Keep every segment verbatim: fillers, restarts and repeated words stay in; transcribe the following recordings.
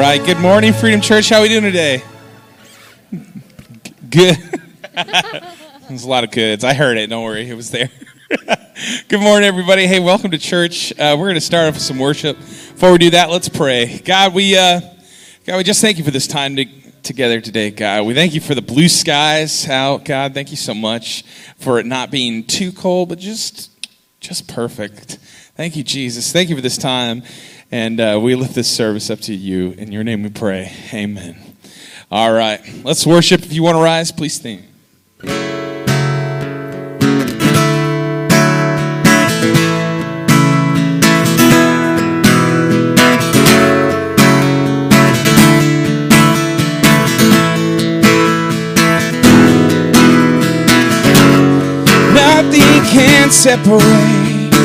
right, good morning, Freedom Church. How are we doing today? Good. There's a lot of goods. I heard it. Don't worry. It was there. Good morning, everybody. Hey, welcome to church. Uh, we're going to start off with some worship. Before we do that, let's pray. God, we uh, God, we just thank you for this time to, together today, God. We thank you for the blue skies out, God. Thank you so much for it not being too cold, but just, just perfect. Thank you, Jesus. Thank you for this time. And uh, we lift this service up to you. In your name we pray. Amen. All right. Let's worship. If you want to rise, please stand. Nothing can separate.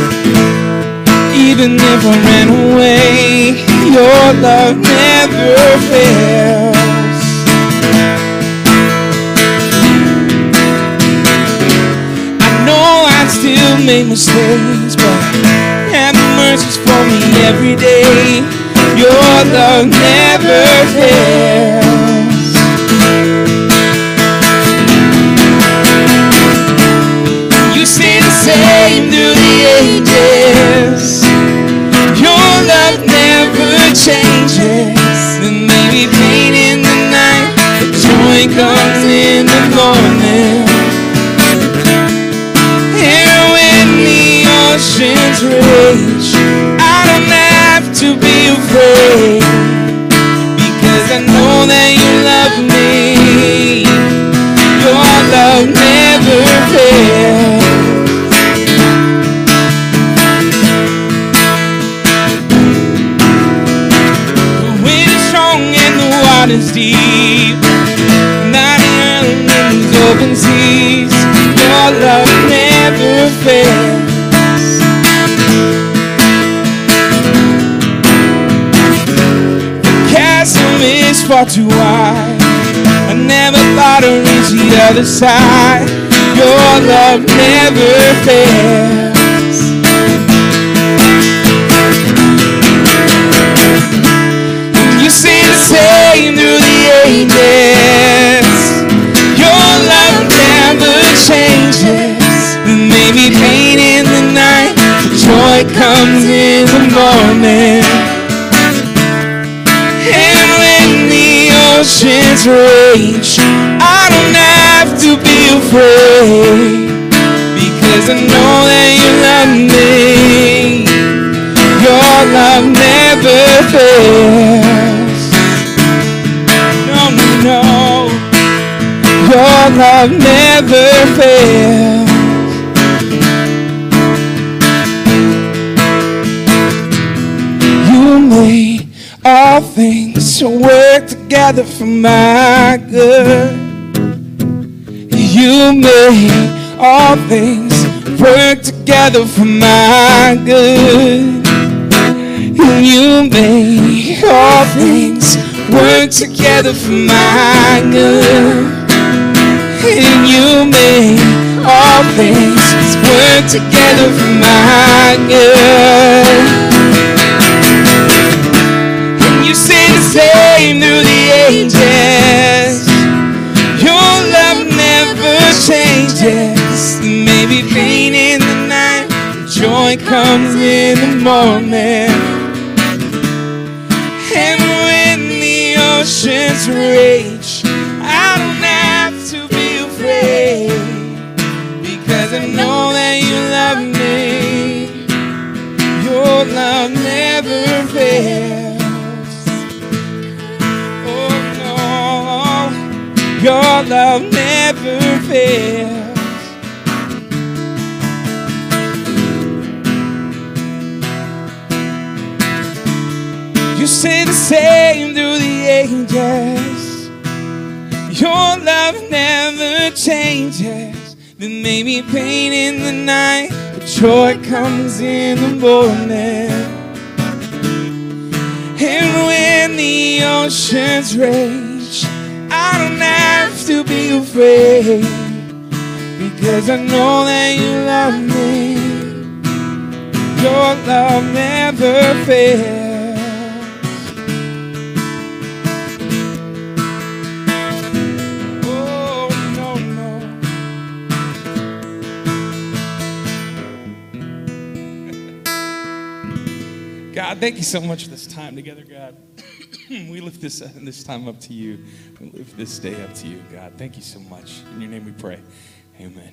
Even if I ran away, your love never fails. I know I still make mistakes, but have mercies for me every day. Your love never fails. You stay the same through the ages. Your love never changes. There may be pain in the night, but joy comes in the morning. And when the oceans rage, I don't have to be afraid, because I know that you love me. Your love never fails. Is deep, not in these open seas. Your love never fails. The chasm is far too wide. I never thought I'd reach the other side. Your love never fails. Same through the ages. Your love never changes. There may be pain in the night, but joy comes in the morning. And when the oceans rage, I don't have to be afraid, because I know that you love me. Your love never fails. No, your love never fails. You made all things work together for my good. You made all things work together for my good. You made all things work together for my good. And you made all things work together for my good. And you stay the same through the ages. Your love never changes. There may be pain in the night, but joy comes in the morning. Oceans rage, I don't have to be afraid, because I know that you love me. Your love never fails. Oh no, your love never fails. You stay the same through the ages. Your love never changes. There may be pain in the night, but joy comes in the morning. And when the oceans rage, I don't have to be afraid, because I know that you love me. Your love never fails. thank you so much for this time together, God. We lift this, uh, this time up to you. We lift this day up to you, God. Thank you so much. In your name we pray. Amen.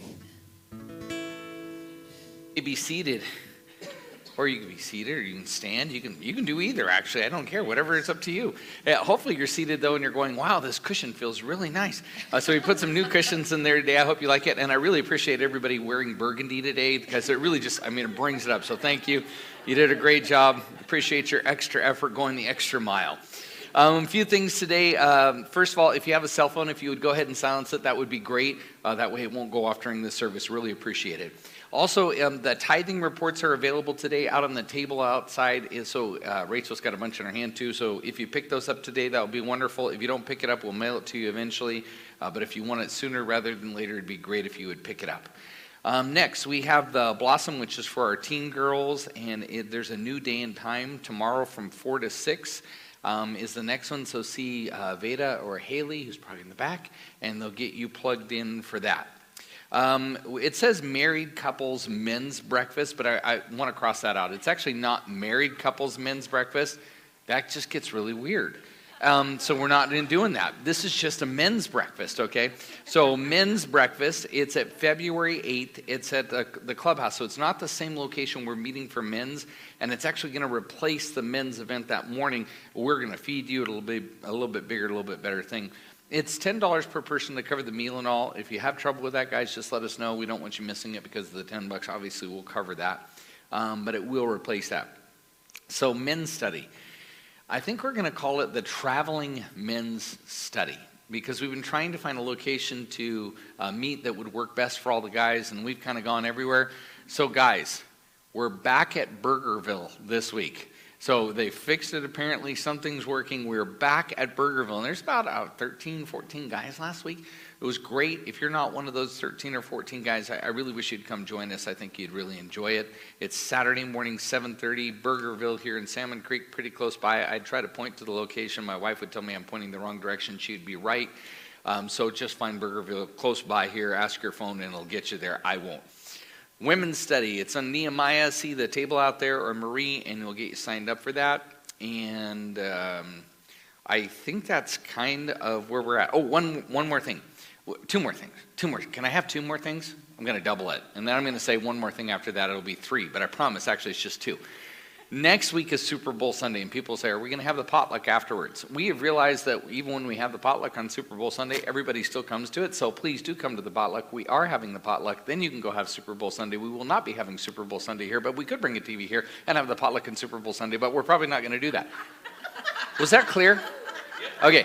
You be seated, or you can be seated, or you can stand. You can you can do either, actually. I don't care. Whatever, it's up to you. Yeah, hopefully you're seated, though, and you're going, wow, this cushion feels really nice. Uh, so we put some new cushions in there today. I hope you like it. And I really appreciate everybody wearing burgundy today, because it really just, I mean, it brings it up. So thank you. You did a great job. Appreciate your extra effort going the extra mile. Um, a few things today. Um, first of all, if you have a cell phone, if you would go ahead and silence it, that would be great. Uh, that way it won't go off during the service. Really appreciate it. Also, um, the tithing reports are available today out on the table outside. So uh, Rachel's got a bunch in her hand too. So if you pick those up today, that would be wonderful. If you don't pick it up, we'll mail it to you eventually. Uh, but if you want it sooner rather than later, it'd be great if you would pick it up. Um, next, we have the Blossom, which is for our teen girls. And it, there's a new day and time tomorrow from four to six. Um, is the next one. So see uh, Veda or Haley, who's probably in the back, and they'll get you plugged in for that. Um, it says married couples men's breakfast, but I, I want to cross that out. It's actually not married couples men's breakfast. That just gets really weird. Um, so we're not doing that. This is just a men's breakfast, okay? So men's breakfast, it's at February eighth. It's at the, the clubhouse. So it's not the same location we're meeting for men's, and it's actually going to replace the men's event that morning. We're going to feed you. It'll be a little bit bigger, a little bit better thing. It's ten dollars per person to cover the meal and all. If you have trouble with that, guys, just let us know. We don't want you missing it because of the ten bucks. Obviously, we'll cover that, um, but it will replace that. So men's study. I think we're going to call it the Traveling Men's Study, because we've been trying to find a location to uh, meet that would work best for all the guys, and we've kind of gone everywhere. So guys, we're back at Burgerville this week. So they fixed it apparently. Something's working. We're back at Burgerville. And there's about uh, thirteen, fourteen guys last week. It was great. If you're not one of those thirteen or fourteen guys, I, I really wish you'd come join us. I think you'd really enjoy it. It's Saturday morning, seven thirty, Burgerville here in Salmon Creek, pretty close by. I'd try to point to the location. My wife would tell me I'm pointing the wrong direction. She'd be right. Um, so just find Burgerville close by here. Ask your phone and it'll get you there. I won't. Women's study. It's on Nehemiah. See the table out there, or Marie, and we'll get you signed up for that. And um, I think that's kind of where we're at. Oh, one one more thing. Two more things. Two more. Can I have two more things? I'm going to double it. And then I'm going to say one more thing after that. It'll be three. But I promise, actually, it's just two. Next week is Super Bowl Sunday, and people say, are we going to have the potluck afterwards? We have realized that even when we have the potluck on Super Bowl Sunday, everybody still comes to it, so please do come to the potluck. We are having the potluck. Then you can go have Super Bowl Sunday. We will not be having Super Bowl Sunday here, but we could bring a T V here and have the potluck on Super Bowl Sunday, but we're probably not going to do that. Was that clear? Okay.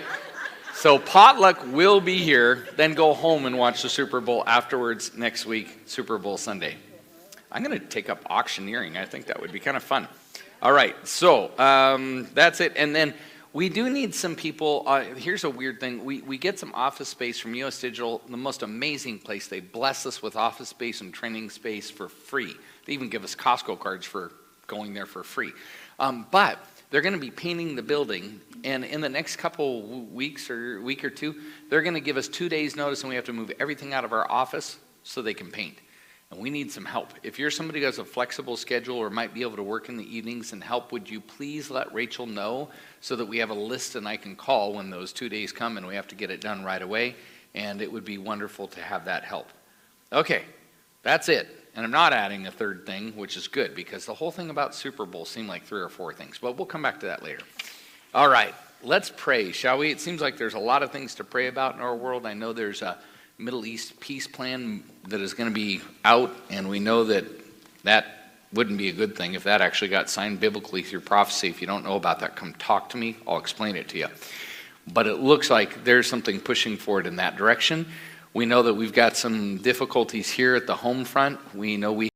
So potluck will be here, then go home and watch the Super Bowl afterwards next week, Super Bowl Sunday. I'm going to take up auctioneering. I think that would be kind of fun. All right, so um, that's it. And then we do need some people. Uh, here's a weird thing. We, we get some office space from U S Digital, the most amazing place. They bless us with office space and training space for free. They even give us Costco cards for going there for free. Um, but they're going to be painting the building, and in the next couple weeks or week or two, they're going to give us two days notice, and we have to move everything out of our office so they can paint. And we need some help. If you're somebody who has a flexible schedule or might be able to work in the evenings and help, would you please let Rachel know so that we have a list and I can call when those two days come and we have to get it done right away. And it would be wonderful to have that help. Okay, that's it. And I'm not adding a third thing, which is good, because the whole thing about Super Bowl seemed like three or four things. But we'll come back to that later. All right, let's pray, shall we? It seems like there's a lot of things to pray about in our world. I know there's a Middle East peace plan that is going to be out, and we know that that wouldn't be a good thing if that actually got signed biblically through prophecy. If you don't know about that, come talk to me. I'll explain it to you. But it looks like there's something pushing forward in that direction. We know that we've got some difficulties here at the home front. We know we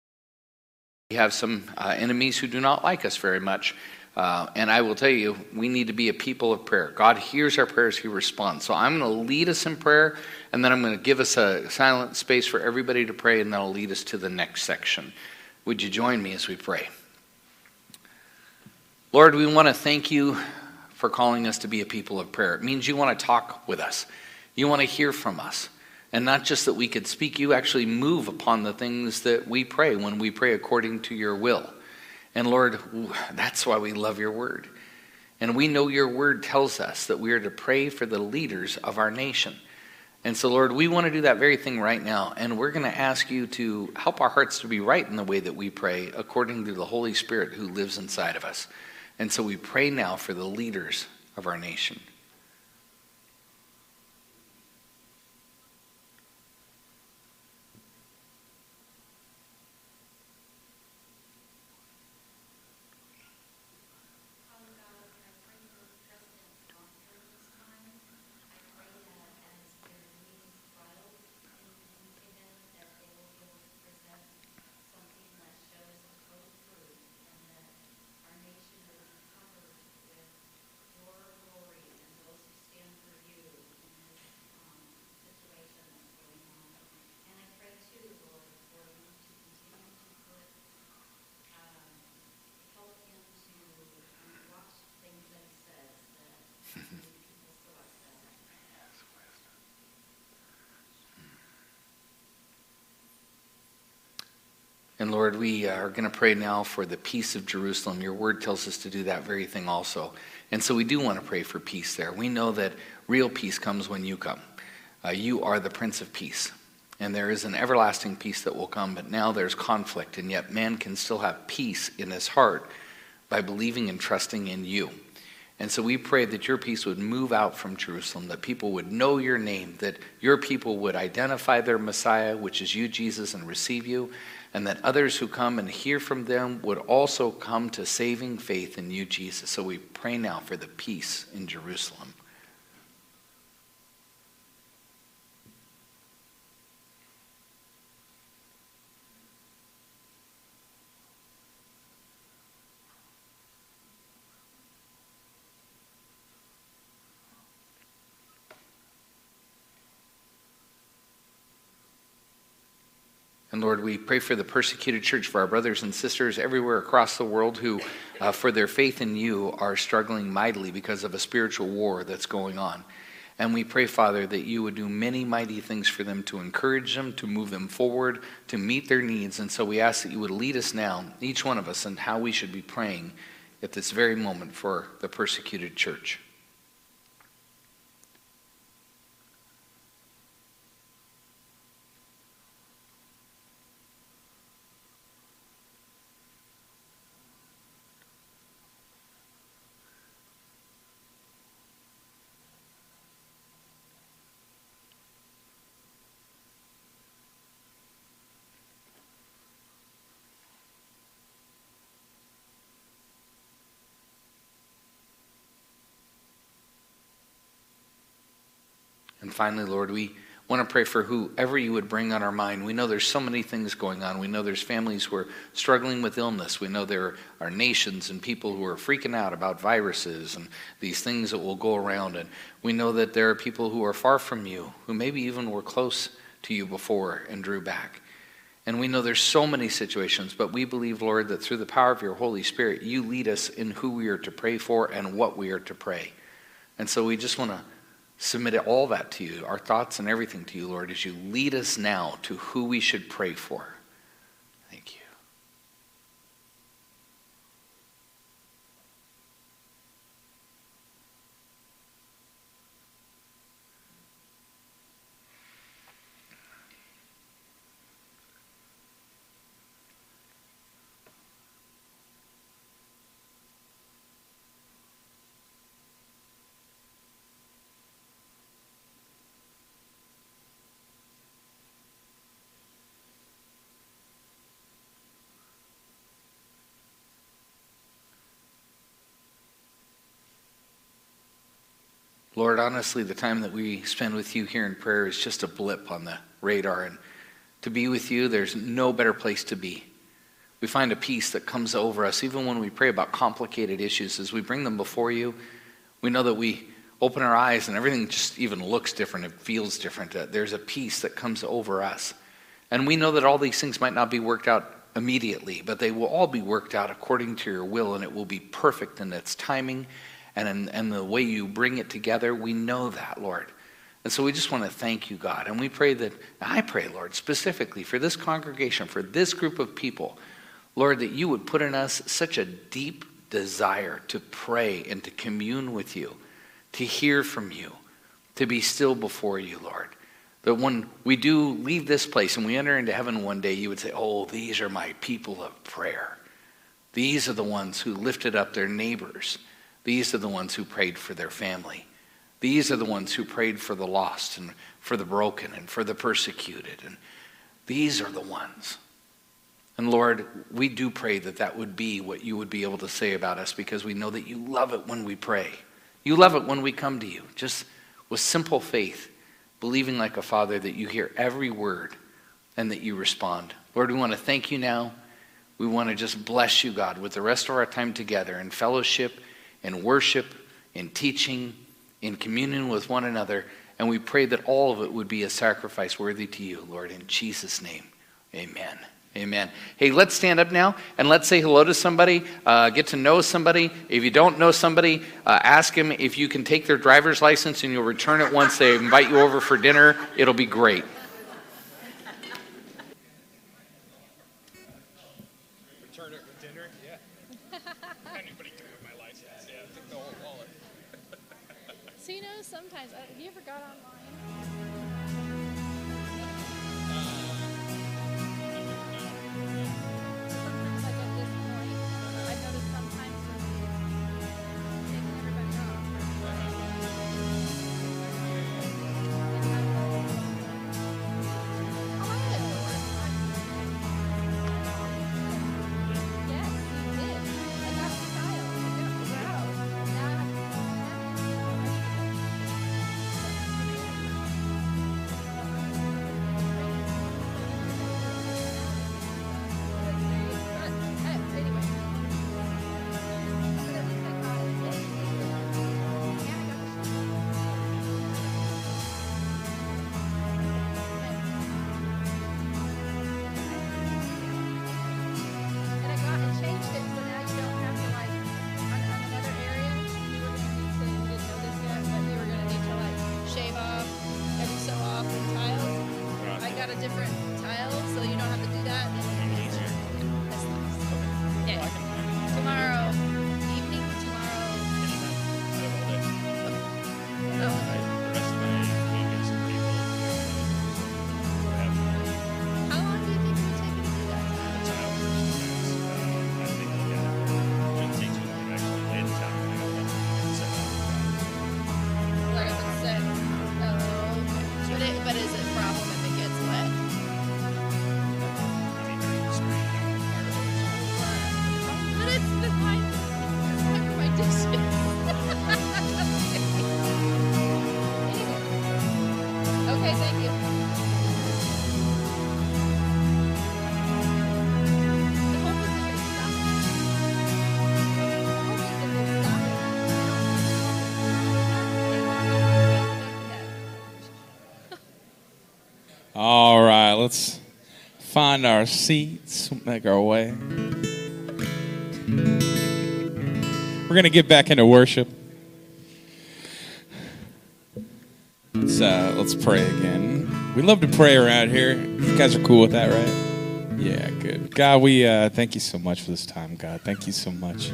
have some uh, enemies who do not like us very much. Uh, and I will tell you, we need to be a people of prayer. God hears our prayers, He responds. So I'm going to lead us in prayer, and then I'm going to give us a silent space for everybody to pray, and then I'll lead us to the next section. Would you join me as we pray? Lord, we want to thank you for calling us to be a people of prayer. It means you want to talk with us. You want to hear from us. And not just that we could speak, you actually move upon the things that we pray when we pray according to your will. And Lord, that's why we love your word. And we know your word tells us that we are to pray for the leaders of our nation. And so, Lord, we want to do that very thing right now. And we're going to ask you to help our hearts to be right in the way that we pray, according to the Holy Spirit who lives inside of us. And so we pray now for the leaders of our nation. And Lord, we are going to pray now for the peace of Jerusalem. Your word tells us to do that very thing also. And so we do want to pray for peace there. We know that real peace comes when you come. Uh, you are the Prince of Peace. And there is an everlasting peace that will come, but now there's conflict, and yet man can still have peace in his heart by believing and trusting in you. And so we pray that your peace would move out from Jerusalem, that people would know your name, that your people would identify their Messiah, which is you, Jesus, and receive you, and that others who come and hear from them would also come to saving faith in you, Jesus. So we pray now for the peace in Jerusalem. And Lord, we pray for the persecuted church, for our brothers and sisters everywhere across the world who, uh, for their faith in you, are struggling mightily because of a spiritual war that's going on. And we pray, Father, that you would do many mighty things for them to encourage them, to move them forward, to meet their needs. And so we ask that you would lead us now, each one of us, in how we should be praying at this very moment for the persecuted church. And finally, Lord, we want to pray for whoever you would bring on our mind. We know there's so many things going on. We know there's families who are struggling with illness. We know there are nations and people who are freaking out about viruses and these things that will go around. And we know that there are people who are far from you, who maybe even were close to you before and drew back. And we know there's so many situations, but we believe, Lord, that through the power of your Holy Spirit, you lead us in who we are to pray for and what we are to pray. And so we just want to submit all that to you, our thoughts and everything to you, Lord, as you lead us now to who we should pray for. Thank you. Lord, honestly, the time that we spend with you here in prayer is just a blip on the radar. And to be with you, there's no better place to be. We find a peace that comes over us, even when we pray about complicated issues. As we bring them before you, we know that we open our eyes and everything just even looks different. It feels different. There's a peace that comes over us. And we know that all these things might not be worked out immediately, but they will all be worked out according to your will, and it will be perfect in its timing and in, and the way you bring it together. We know that, Lord. And so we just want to thank you, God. And we pray that, I pray, Lord, specifically for this congregation, for this group of people, Lord, that you would put in us such a deep desire to pray and to commune with you, to hear from you, to be still before you, Lord. That when we do leave this place and we enter into heaven one day, you would say, oh, these are my people of prayer. These are the ones who lifted up their neighbors. These are the ones who prayed for their family. These are the ones who prayed for the lost and for the broken and for the persecuted. And these are the ones. And Lord, we do pray that that would be what you would be able to say about us, because we know that you love it when we pray. You love it when we come to you, just with simple faith, believing like a father that you hear every word and that you respond. Lord, we want to thank you now. We want to just bless you, God, with the rest of our time together in fellowship, in worship, in teaching, in communion with one another. And we pray that all of it would be a sacrifice worthy to you, Lord, in Jesus' name. Amen. Amen. Hey, let's stand up now and let's say hello to somebody, uh, get to know somebody. If you don't know somebody, uh, ask them if you can take their driver's license and you'll return it once they invite you over for dinner. It'll be great. Return it with dinner? Yeah. Anybody can have my license. Yeah, take the whole wallet. So, you know, sometimes, uh, have you ever got online? Like at this point, I noticed sometimes when you take everybody off, yes, you did. I got the tile. I got the route. Now I have different tiles, so you don't have to do that. That's nice. Yeah. Tomorrow evening, tomorrow. How long do you think it would take you to do that? Like if it's set. Oh, okay. But, it, but is it a problem if it gets wet? But it's the time, it's time for my dishes. Anyway. Okay, thank you. The hope is that they stop. The hope is that they stop. All right, let's find our seats, make our way. We're going to get back into worship. Let's, uh, let's pray again. We love to pray around here. You guys are cool with that, right? Yeah, good. God, we uh, thank you so much for this time, God. Thank you so much.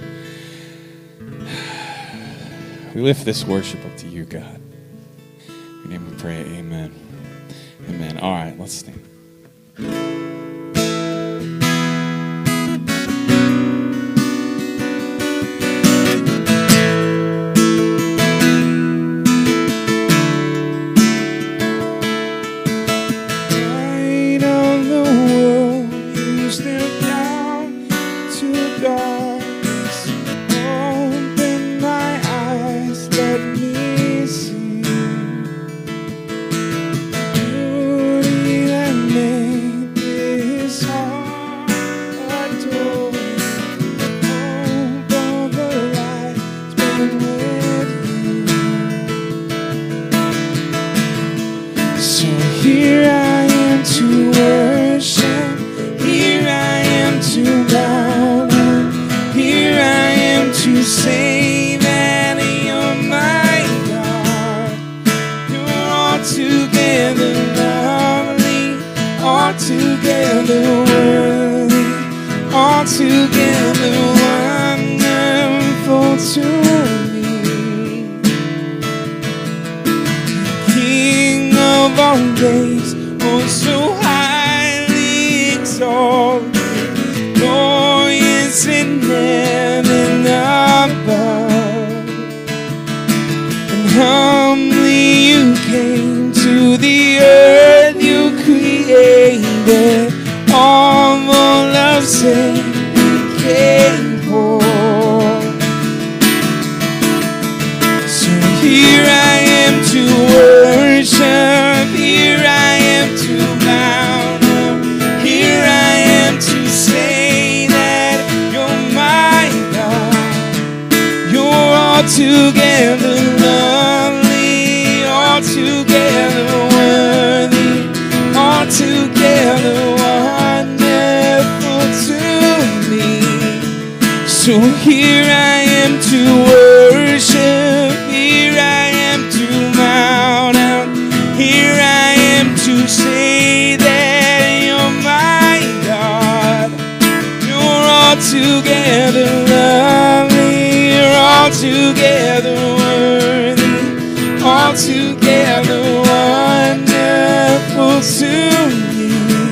We lift this worship up to you, God. In your name we pray, amen. Amen. All right, let's stand. Light of the world, you step down to darkness. Open my eyes, let me see. Beauty that made this heart adore. Hope of a life spent with you. So here I am to worship, here I am to bow down, here I am to say that you're my God. You're altogether lovely, altogether worthy, altogether wonderful to me. King of all days, oh so highly exalted, glorious in heaven above, and humbly you came to the earth you created, all of sin came for. So here I am to worship, here I am to bow down, here I am to say that you're my God. You're altogether lovely, altogether worthy, altogether wonderful to me. So here I am to worship, here I am to bow down, here I am to say that you're my God. You're altogether lovely, you're altogether worthy, altogether wonderful to me.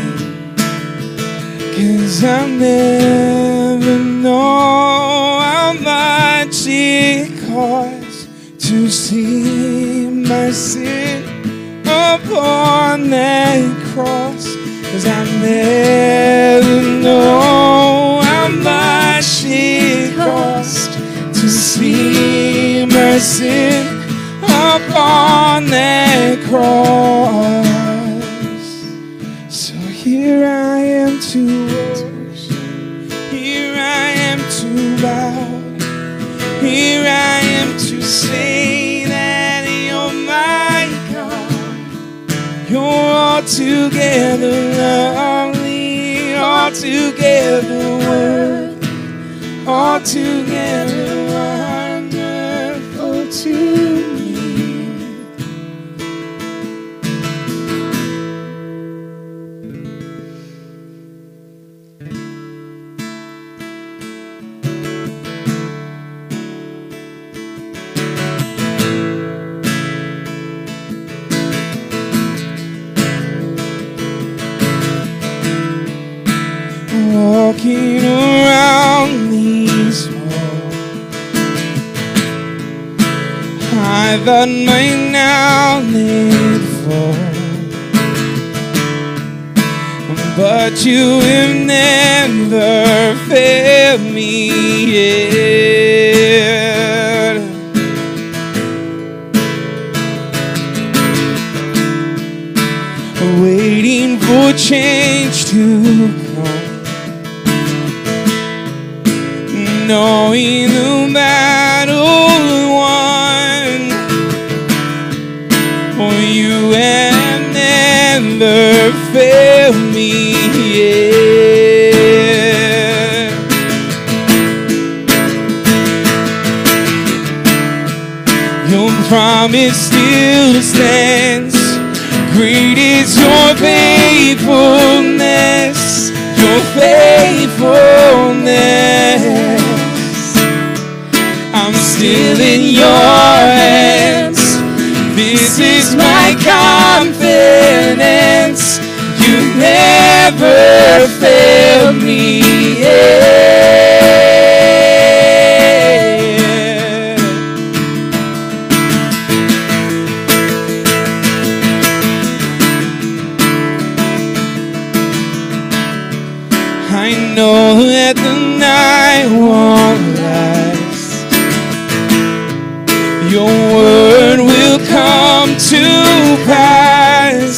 'Cause I never know how much it costs to see my sin upon that cross. 'Cause I never know how much it costs to see my sin upon that cross. So here I am to worship, here I am to bow, here I am to say that you're my God. You're altogether lovely, altogether worthy, altogether wonderful to me. Walking around these walls, I thought my now they'd fall, but you have never failed me yet. Waiting for change to come, knowing the battle won, for you have never failed me yet. Your promise still stands, great is your faithfulness, your faithfulness. I'm still in your hands. This is my confidence. You never failed me yet. I know that the night won't last. Your word will come to pass.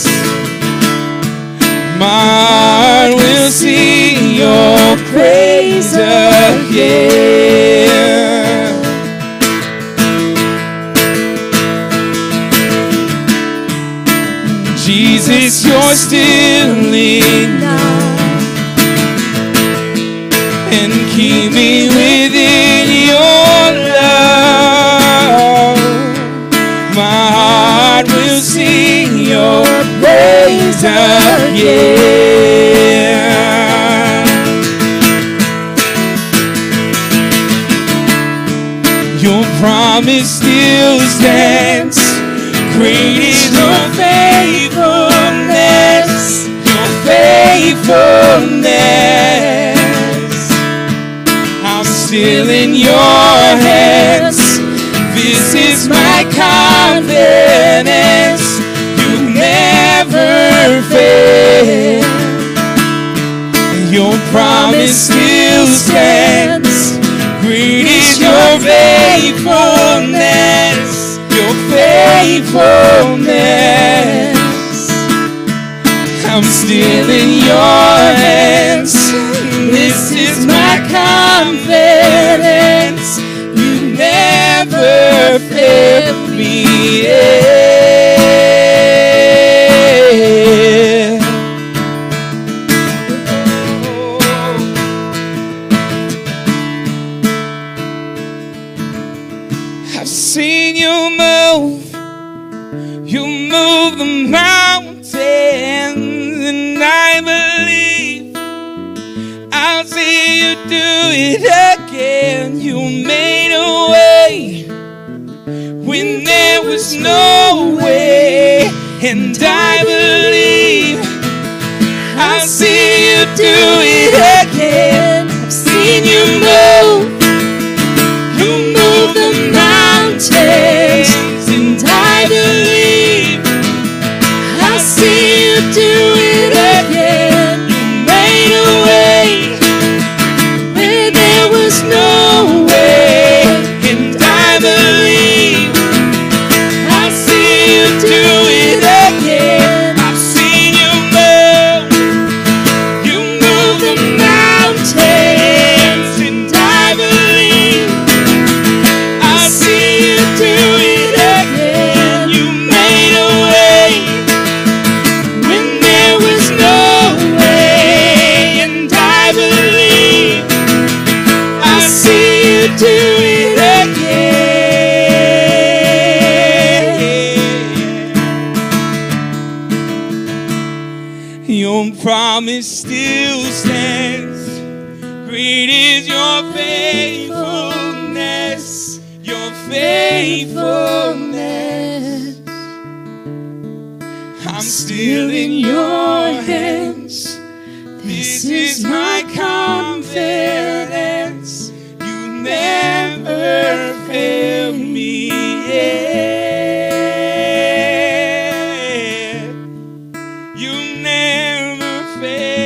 My heart will sing your praise again. Jesus, you're still enough, and keep me within your love. My heart will sing your praise again. promise still stands. Great is your faithfulness, your faithfulness. I'm still in your hands. This is my confidence. You never fail. Your promise still stands. Great is your faithfulness, your faithfulness. I'm still in your hands. This is my confidence. You never failed me yet. I've seen you move. You move the mountains, and I believe I'll see you do it again. You made a way when there was no way, and I believe I'll see you do it again. I've seen you move. You move the mountains, and I believe I'll see you do it again. You made a way where there was no way, and I believe I'll see you do it again. I've seen you move. You move the mountains, and I believe I'll see you do it again. You made a way when there was no way, and I believe I'll see you do it again. Your promise still stands. Great is your faithfulness, your faithfulness. I'm still in your hands. This is my confidence. You never fail me yet. You never fail.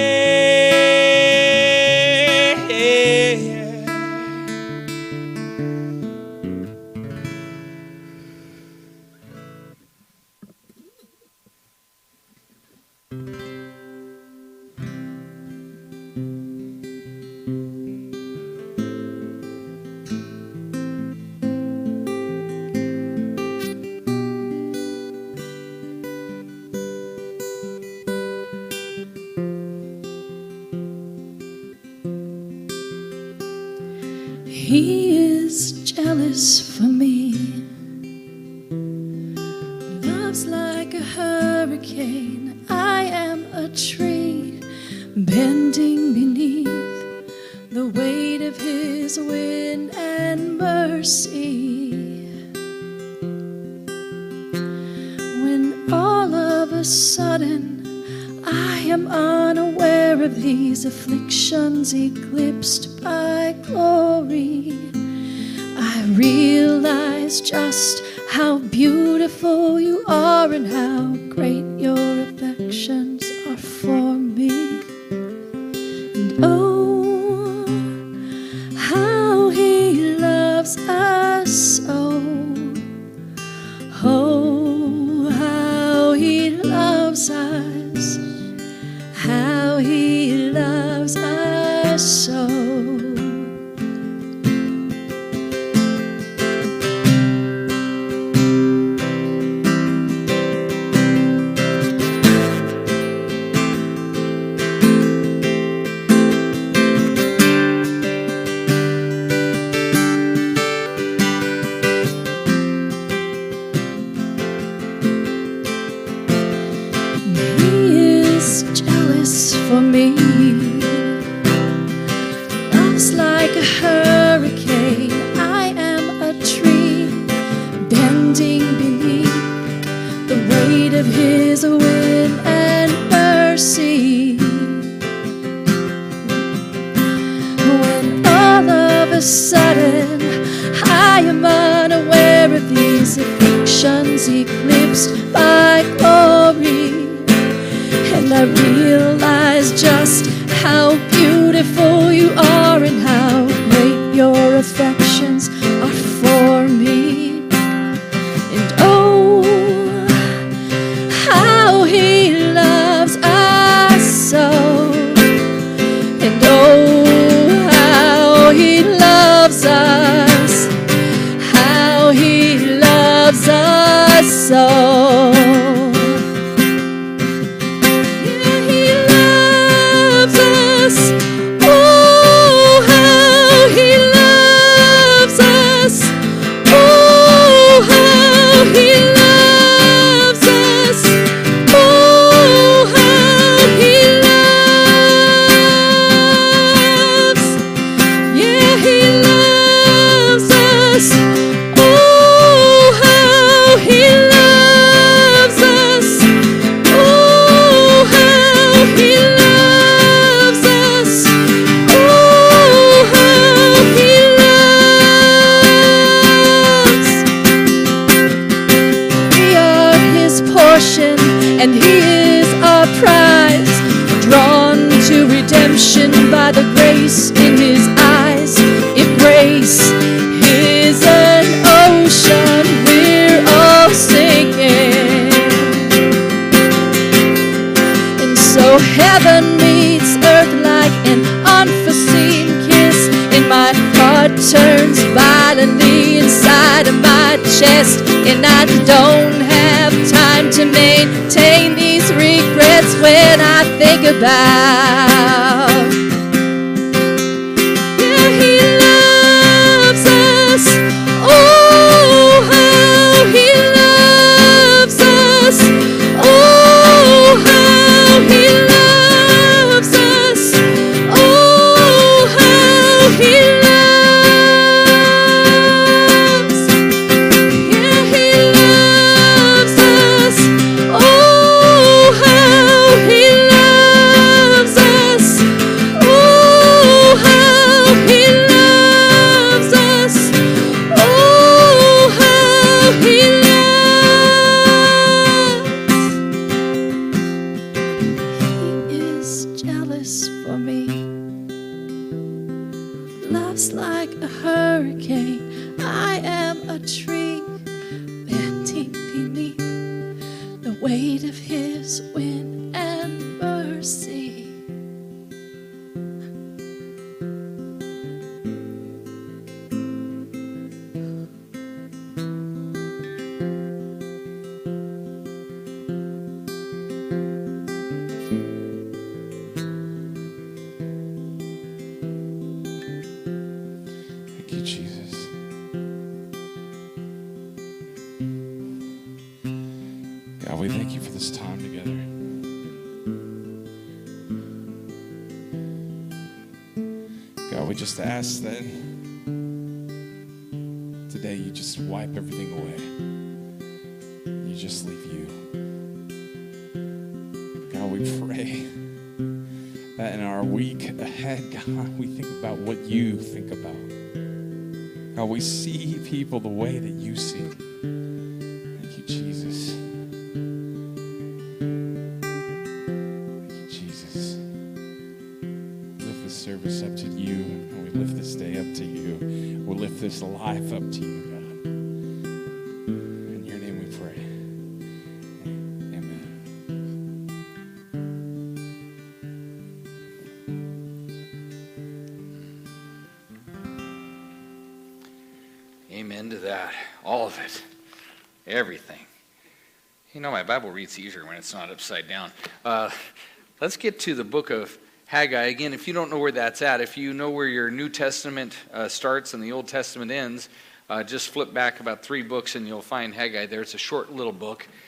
He is jealous for me. Love's like a hurricane. I am a tree bending beneath the weight of his wind and mercy. When all of a sudden I am unaware of these afflictions eclipsed by glory, I realize just how beautiful you are and how great your affections are for me. And oh, how he loves us so. Oh, how he loves us. How he loves us so. For me, love's like a hurricane. I am a tree His wind and mercy. When all of a sudden I am unaware of these afflictions eclipsed by glory, and I realize just how beautiful you are and how great your affections are for me. And oh, how He loves us so. And oh, how He loves us. How He loves us so. And He is our prize, drawn to redemption by the grace in His eyes. If grace is an ocean, we're all sinking. And so heaven meets earth like an unforeseen kiss, and my heart turns violently inside of my chest, and I don't have time to maintain these regrets when I think about, yeah, He loves us. Oh, how He loves us. Oh, how He loves us. Oh, how He loves us. Love's like a hurricane. I am a tree bending beneath the weight of His wind and mercy. God, we thank You for this time together. God, we just ask that today You just wipe everything away. You just leave You. God, we pray that in our week ahead, God, we think about what You think about. God, we see people the way that You see. Thank You, Jesus. Service up to You, and we lift this day up to You. We'll lift this life up to You, God. In Your name we pray. Amen. Amen to that. All of it. Everything. You know, my Bible reads easier when it's not upside down. Uh, let's get to the book of Haggai. Again, if you don't know where that's at, if you know where your New Testament uh, starts and the Old Testament ends, uh, just flip back about three books and you'll find Haggai there. It's a short little book.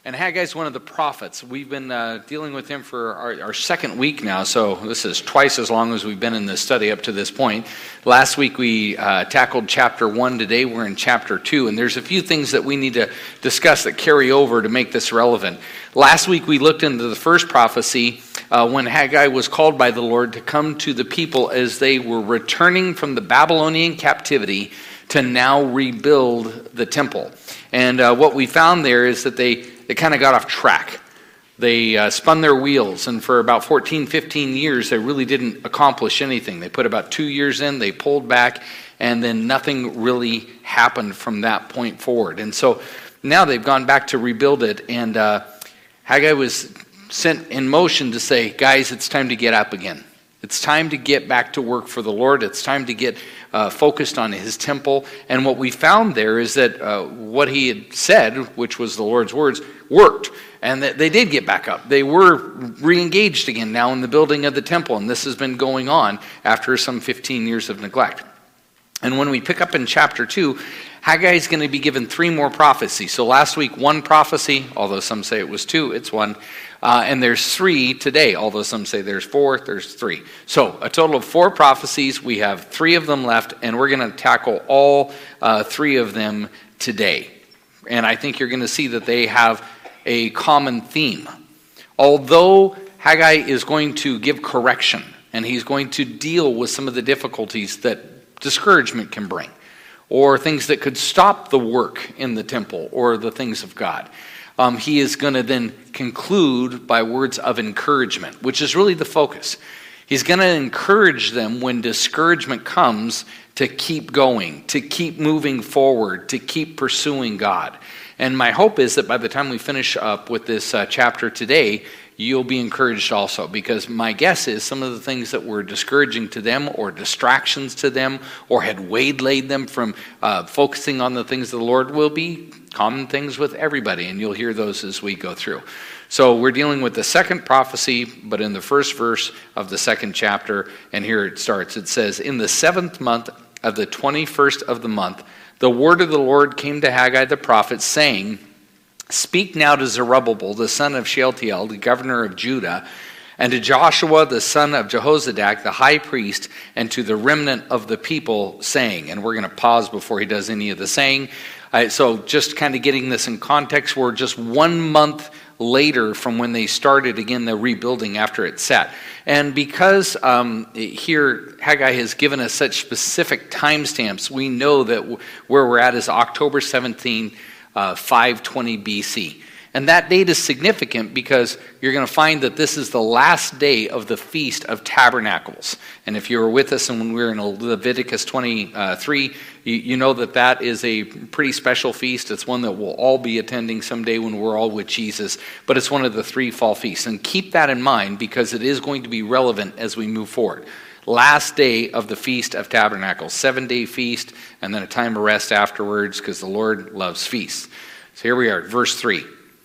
And Haggai's one of the prophets. We've been uh, dealing with him for our, our second week now, so this is twice as long as we've been in this study up to this point. Last week we uh, tackled chapter one. Today we're in chapter two, and there's a few things that we need to discuss that carry over to make this relevant. Last week we looked into the first prophecy uh, when Haggai was called by the Lord to come to the people as they were returning from the Babylonian captivity to now rebuild the temple. And uh, what we found there is that they They kind of got off track. They uh, spun their wheels, and for about fourteen, fifteen years, they really didn't accomplish anything. They put about two years in, they pulled back, and then nothing really happened from that point forward. And so now they've gone back to rebuild it, and uh, Haggai was sent in motion to say, guys, it's time to get up again. It's time to get back to work for the Lord. It's time to get uh, focused on his temple. And what we found there is that uh, what he had said, which was the Lord's words, worked. And that they did get back up. They were re-engaged again now in the building of the temple. And this has been going on after some fifteen years of neglect. And when we pick up in chapter two, Haggai is going to be given three more prophecies. So last week, one prophecy, although some say it was two, it's one. Uh, and there's three today, although some say there's four, there's three. So a total of four prophecies. We have three of them left, and we're going to tackle all uh, three of them today. And I think you're going to see that they have a common theme. Although Haggai is going to give correction, and he's going to deal with some of the difficulties that discouragement can bring, or things that could stop the work in the temple or the things of God. Um, he is going to then conclude by words of encouragement, which is really the focus. He's going to encourage them when discouragement comes to keep going, to keep moving forward, to keep pursuing God. And my hope is that by the time we finish up with this uh, chapter today, you'll be encouraged also, because my guess is some of the things that were discouraging to them or distractions to them or had waylaid them from uh, focusing on the things of the Lord will be common things with everybody, and you'll hear those as we go through. So we're dealing with the second prophecy, but in the first verse of the second chapter, and here it starts. It says, "In the seventh month of the twenty-first of the month, the word of the Lord came to Haggai the prophet, saying, Speak now to Zerubbabel, the son of Shealtiel, the governor of Judah, and to Joshua, the son of Jehozadak, the high priest, and to the remnant of the people, saying," and we're going to pause before he does any of the saying. Uh, so just kind of getting this in context, we're just one month later from when they started, again, the rebuilding after it's set. And because um, here Haggai has given us such specific timestamps, we know that w- where we're at is October seventeenth, Uh, five twenty B C. And that date is significant because you're going to find that this is the last day of the Feast of Tabernacles. And if you were with us and when we were in Leviticus twenty-three, you, you know that that is a pretty special feast. It's one that we'll all be attending someday when we're all with Jesus. But it's one of the three fall feasts. And keep that in mind because it is going to be relevant as we move forward. Last day of the Feast of Tabernacles, seven-day feast, and then a time of rest afterwards because the Lord loves feasts. So here we are, verse three.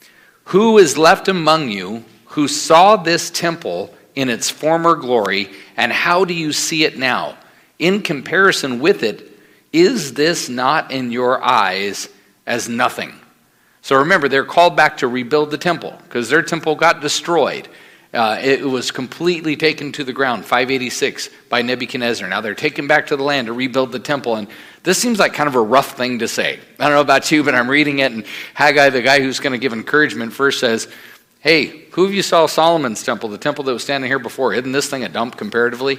"Who is left among you who saw this temple in its former glory, and how do you see it now? In comparison with it, is this not in your eyes as nothing?" So remember, they're called back to rebuild the temple because their temple got destroyed. Uh, it was completely taken to the ground, five eighty-six, by Nebuchadnezzar. Now they're taken back to the land to rebuild the temple, and this seems like kind of a rough thing to say. I don't know about you, but I'm reading it, and Haggai, the guy who's going to give encouragement, first says, "Hey, who of you saw Solomon's temple, the temple that was standing here before? Isn't this thing a dump comparatively?"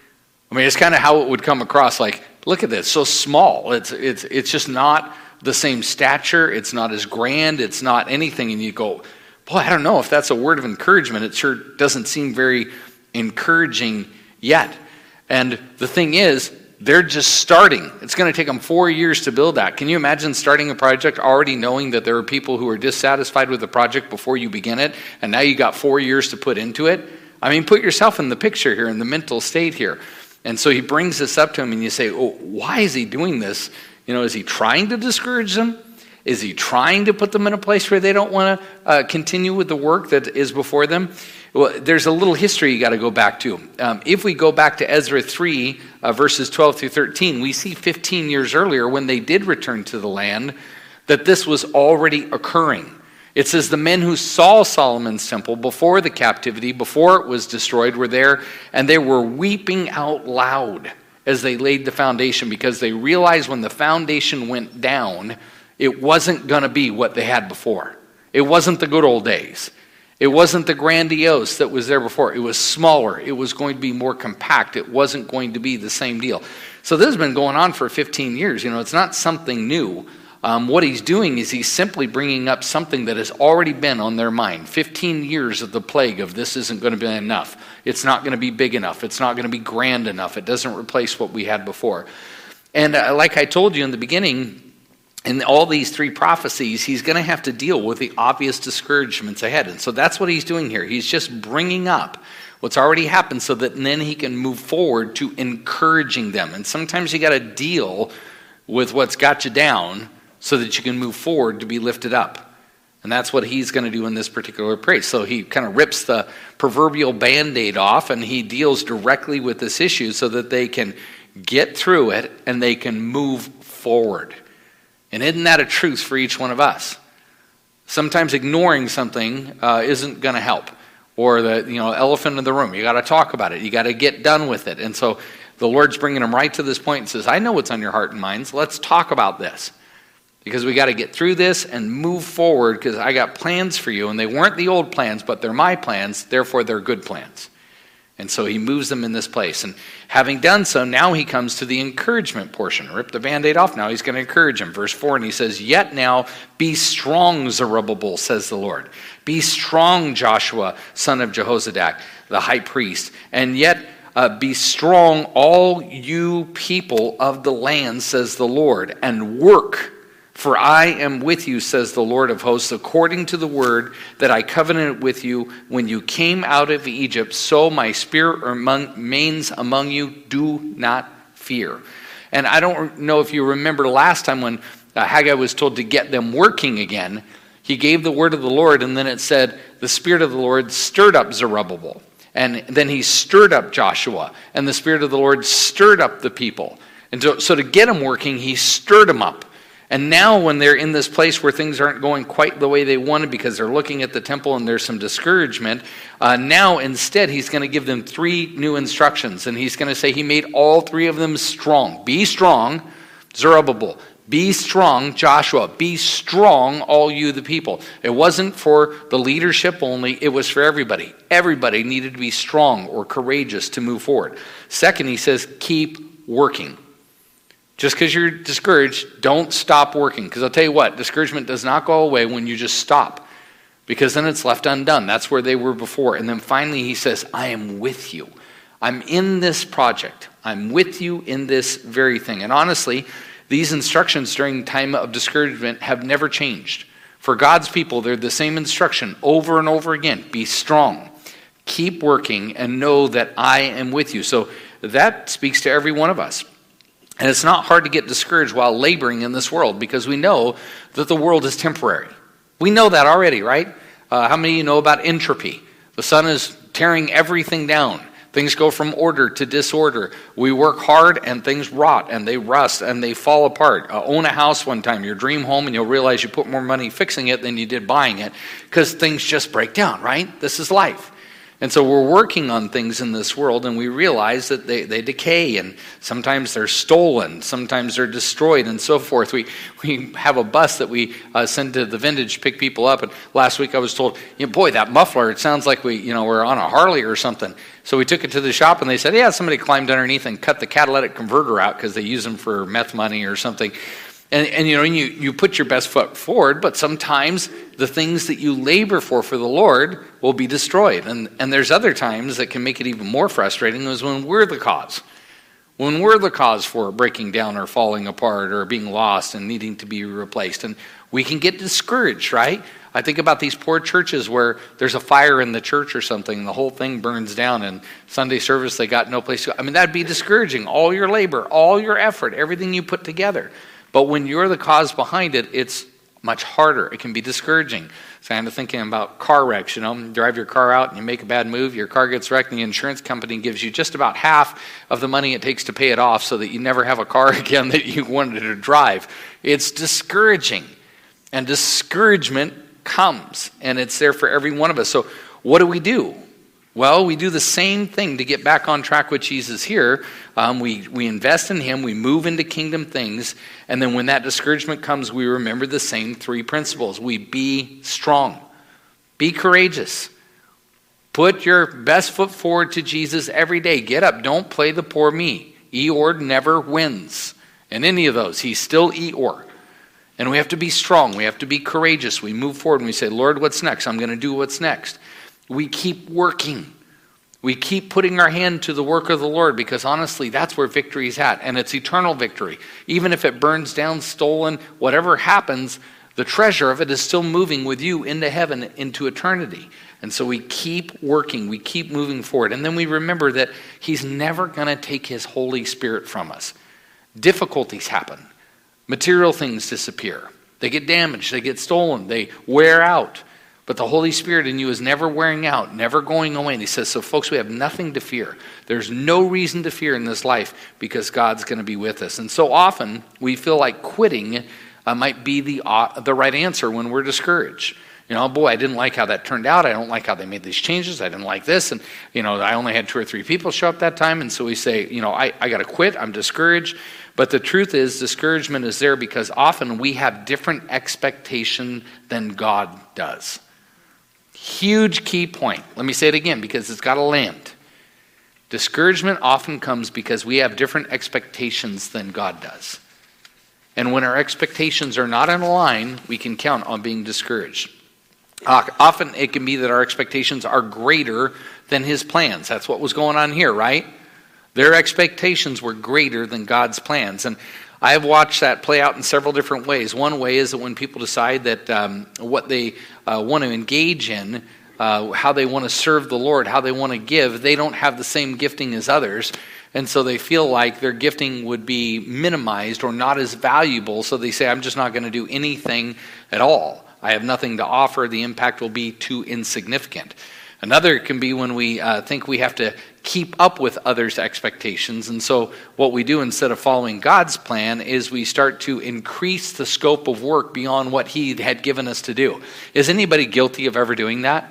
I mean, it's kind of how it would come across, like, look at this, so small. It's it's it's just not the same stature. It's not as grand. It's not anything, and you go, boy, I don't know if that's a word of encouragement. It sure doesn't seem very encouraging yet. And the thing is, they're just starting. It's going to take them four years to build that. Can you imagine starting a project already knowing that there are people who are dissatisfied with the project before you begin it, and now you got four years to put into it? I mean, put yourself in the picture here, in the mental state here. And so he brings this up to him, and you say, oh, why is he doing this? You know, is he trying to discourage them? Is he trying to put them in a place where they don't want to uh, continue with the work that is before them? Well, there's a little history you got to go back to. Um, if we go back to Ezra three, uh, verses twelve through thirteen, we see fifteen years earlier when they did return to the land that this was already occurring. It says the men who saw Solomon's temple before the captivity, before it was destroyed, were there, and they were weeping out loud as they laid the foundation, because they realized when the foundation went down, it wasn't going to be what they had before. It wasn't the good old days. It wasn't the grandiose that was there before. It was smaller. It was going to be more compact. It wasn't going to be the same deal. So this has been going on for fifteen years. You know, it's not something new. Um, what he's doing is he's simply bringing up something that has already been on their mind. fifteen years of the plague of this isn't going to be enough. It's not going to be big enough. It's not going to be grand enough. It doesn't replace what we had before. And uh, like I told you in the beginning, in all these three prophecies, he's going to have to deal with the obvious discouragements ahead. And so that's what he's doing here. He's just bringing up what's already happened so that then he can move forward to encouraging them. And sometimes you got to deal with what's got you down so that you can move forward to be lifted up. And that's what he's going to do in this particular praise. So he kind of rips the proverbial Band-Aid off and he deals directly with this issue so that they can get through it and they can move forward. And isn't that a truth for each one of us? Sometimes ignoring something uh, isn't going to help. Or the you know elephant in the room. You got to talk about it. You got to get done with it. And so the Lord's bringing them right to this point and says, I know what's on your heart and minds. Let's talk about this. Because we got to get through this and move forward, because I got plans for you. And they weren't the old plans, but they're my plans. Therefore, they're good plans. And so he moves them in this place. And having done so, now he comes to the encouragement portion. Rip the Band-Aid off. Now he's going to encourage him. Verse four, and he says, Yet now be strong, Zerubbabel, says the Lord. Be strong, Joshua, son of Jehozadak, the high priest. And yet uh, be strong, all you people of the land, says the Lord, and work. For I am with you, says the Lord of hosts, according to the word that I covenanted with you when you came out of Egypt. So my spirit remains among you. Do not fear. And I don't know if you remember last time when uh, Haggai was told to get them working again. He gave the word of the Lord, and then it said the Spirit of the Lord stirred up Zerubbabel. And then he stirred up Joshua, and the Spirit of the Lord stirred up the people. And so, so to get them working, he stirred them up. And now when they're in this place where things aren't going quite the way they wanted because they're looking at the temple and there's some discouragement, uh, now instead he's going to give them three new instructions. And he's going to say he made all three of them strong. Be strong, Zerubbabel. Be strong, Joshua. Be strong, all you the people. It wasn't for the leadership only. It was for everybody. Everybody needed to be strong or courageous to move forward. Second, he says, keep working. Just because you're discouraged, don't stop working. Because I'll tell you what, discouragement does not go away when you just stop. Because then it's left undone. That's where they were before. And then finally he says, I am with you. I'm in this project. I'm with you in this very thing. And honestly, these instructions during time of discouragement have never changed. For God's people, they're the same instruction over and over again. Be strong. Keep working and know that I am with you. So that speaks to every one of us. And it's not hard to get discouraged while laboring in this world because we know that the world is temporary. We know that already, right? Uh, how many of you know about entropy? The sun is tearing everything down. Things go from order to disorder. We work hard and things rot and they rust and they fall apart. Uh, own a house one time, your dream home, and you'll realize you put more money fixing it than you did buying it because things just break down, right? This is life. And so we're working on things in this world and we realize that they, they decay and sometimes they're stolen, sometimes they're destroyed and so forth. We we have a bus that we uh, send to the vintage to pick people up, and last week I was told, you know, boy, that muffler, it sounds like we, you know, we're on a Harley or something. So we took it to the shop and they said, yeah, somebody climbed underneath and cut the catalytic converter out because they use them for meth money or something. And, and you know, you, you put your best foot forward, but sometimes the things that you labor for for the Lord will be destroyed. And, and there's other times that can make it even more frustrating is when we're the cause. When we're the cause for breaking down or falling apart or being lost and needing to be replaced. And we can get discouraged, right? I think about these poor churches where there's a fire in the church or something and the whole thing burns down and Sunday service, they got no place to go. I mean, that'd be discouraging. All your labor, all your effort, everything you put together. But when you're the cause behind it, it's much harder. It can be discouraging. So I'm thinking about car wrecks, you know, you drive your car out and you make a bad move, your car gets wrecked and the insurance company gives you just about half of the money it takes to pay it off so that you never have a car again that you wanted to drive. It's discouraging. And discouragement comes, and it's there for every one of us. So what do we do? Well, we do the same thing to get back on track with Jesus here. Um, we, we invest in him, we move into kingdom things, and then when that discouragement comes, we remember the same three principles. We be strong, be courageous, put your best foot forward to Jesus every day. Get up, don't play the poor me. Eeyore never wins in any of those. He's still Eeyore. And we have to be strong, we have to be courageous. We move forward and we say, Lord, what's next? I'm going to do what's next. We keep working. We keep putting our hand to the work of the Lord, because honestly, that's where victory is at. And it's eternal victory. Even if it burns down, stolen, whatever happens, the treasure of it is still moving with you into heaven, into eternity. And so we keep working. We keep moving forward. And then we remember that he's never going to take his Holy Spirit from us. Difficulties happen. Material things disappear. They get damaged. They get stolen. They wear out. But the Holy Spirit in you is never wearing out, never going away. And he says, so folks, we have nothing to fear. There's no reason to fear in this life, because God's going to be with us. And so often we feel like quitting uh, might be the, uh, the right answer when we're discouraged. You know, boy, I didn't like how that turned out. I don't like how they made these changes. I didn't like this. And, you know, I only had two or three people show up that time. And so we say, you know, I, I got to quit. I'm discouraged. But the truth is, discouragement is there because often we have different expectation than God does. Huge key point. Let me say it again because it's got to land. Discouragement often comes because we have different expectations than God does. And when our expectations are not in line, we can count on being discouraged. Uh, often it can be that our expectations are greater than his plans. That's what was going on here, right? Their expectations were greater than God's plans. And I have watched that play out in several different ways. One way is that when people decide that um, what they uh, want to engage in, uh, how they want to serve the Lord, how they want to give, they don't have the same gifting as others. And so they feel like their gifting would be minimized or not as valuable. So they say, I'm just not going to do anything at all. I have nothing to offer. The impact will be too insignificant. Another can be when we uh, think we have to keep up with others' expectations. And so what we do instead of following God's plan is we start to increase the scope of work beyond what he had given us to do. Is anybody guilty of ever doing that?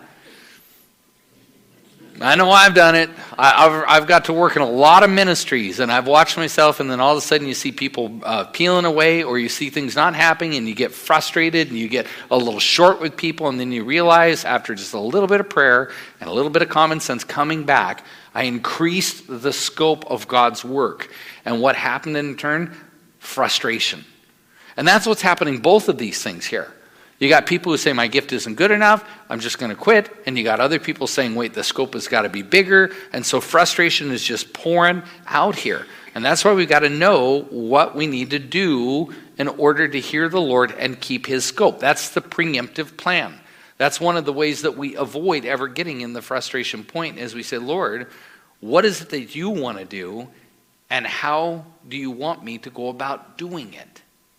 I know I've done it. I, I've, I've got to work in a lot of ministries, and I've watched myself, and then all of a sudden you see people uh, peeling away, or you see things not happening, and you get frustrated, and you get a little short with people, and then you realize after just a little bit of prayer and a little bit of common sense coming back, I increased the scope of God's work. And what happened in turn? Frustration. And that's what's happening both of these things here. You got people who say, my gift isn't good enough, I'm just going to quit. And you got other people saying, wait, the scope has got to be bigger. And so frustration is just pouring out here. And that's why we've got to know what we need to do in order to hear the Lord and keep his scope. That's the preemptive plan. That's one of the ways that we avoid ever getting in the frustration point, is we say, Lord, what is it that you want to do? And how do you want me to go about doing it?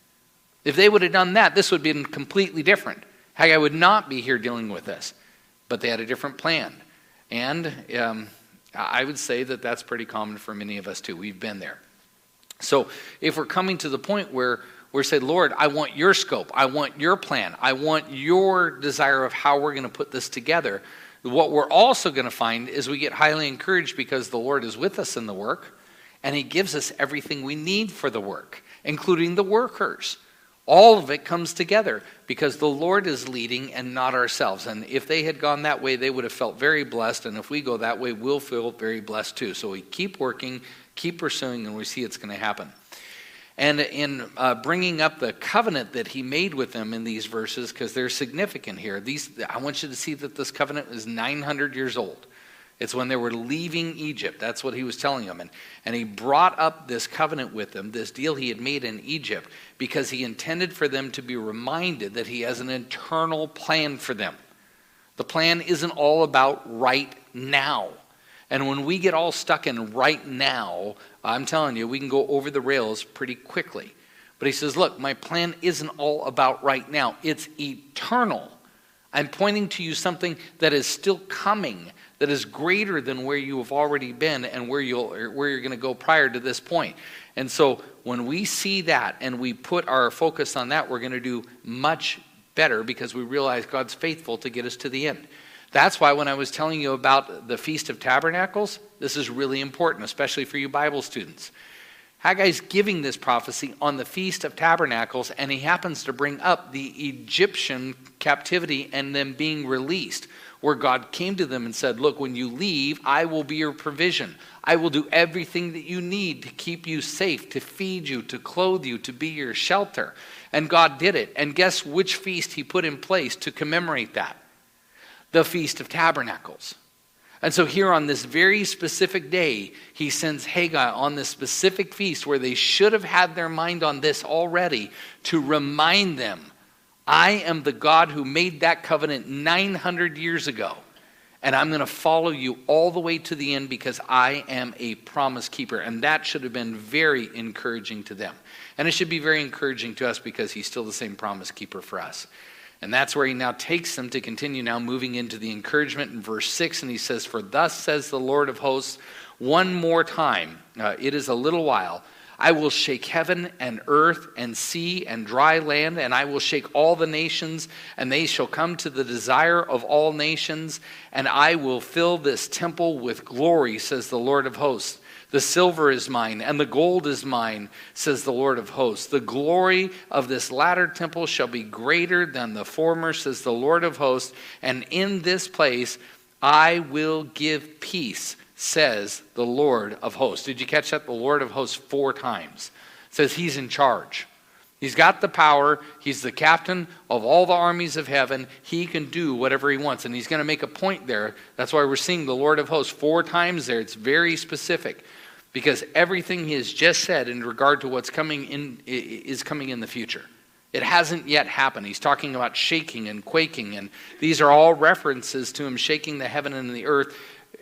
If they would have done that, this would have been completely different. Haggai would not be here dealing with this. But they had a different plan. And um, I would say that that's pretty common for many of us too. We've been there. So if we're coming to the point where we're saying, Lord, I want your scope. I want your plan. I want your desire of how we're going to put this together. What we're also going to find is we get highly encouraged because the Lord is with us in the work. And he gives us everything we need for the work, including the workers. All of it comes together because the Lord is leading and not ourselves. And if they had gone that way, they would have felt very blessed. And if we go that way, we'll feel very blessed too. So we keep working, keep pursuing, and we see it's going to happen. And in uh, bringing up the covenant that he made with them in these verses, because they're significant here, these I want you to see that this covenant is nine hundred years old. It's when they were leaving Egypt. That's what he was telling them. And, and he brought up this covenant with them, this deal he had made in Egypt, because he intended for them to be reminded that he has an eternal plan for them. The plan isn't all about right now. And when we get all stuck in right now, I'm telling you, we can go over the rails pretty quickly. But he says, look, my plan isn't all about right now. It's eternal. I'm pointing to you something that is still coming, that is greater than where you have already been and where you'll where you're going to go prior to this point. And so when we see that and we put our focus on that, we're going to do much better because we realize God's faithful to get us to the end. That's why when I was telling you about the Feast of Tabernacles, this is really important, especially for you Bible students. Haggai's giving this prophecy on the Feast of Tabernacles, and he happens to bring up the Egyptian captivity and them being released, where God came to them and said, look, when you leave, I will be your provision. I will do everything that you need to keep you safe, to feed you, to clothe you, to be your shelter. And God did it. And guess which feast he put in place to commemorate that? The Feast of Tabernacles. And so here on this very specific day, he sends Haggai on this specific feast where they should have had their mind on this already to remind them, I am the God who made that covenant nine hundred years ago. And I'm going to follow you all the way to the end because I am a promise keeper. And that should have been very encouraging to them. And it should be very encouraging to us because he's still the same promise keeper for us. And that's where he now takes them to continue now moving into the encouragement in verse six. And he says, for thus says the Lord of hosts, one more time, uh, it is a little while, I will shake heaven and earth and sea and dry land, and I will shake all the nations, and they shall come to the desire of all nations, and I will fill this temple with glory, says the Lord of hosts. The silver is mine, and the gold is mine, says the Lord of hosts. The glory of this latter temple shall be greater than the former, says the Lord of hosts, and in this place I will give peace, says the Lord of hosts. Did you catch that? The Lord of hosts four times. It says he's in charge. He's got the power. He's the captain of all the armies of heaven. He can do whatever he wants. And he's going to make a point there. That's why we're seeing the Lord of hosts four times there. It's very specific because everything he has just said in regard to what's coming in is coming in the future. It hasn't yet happened. He's talking about shaking and quaking. And these are all references to him shaking the heaven and the earth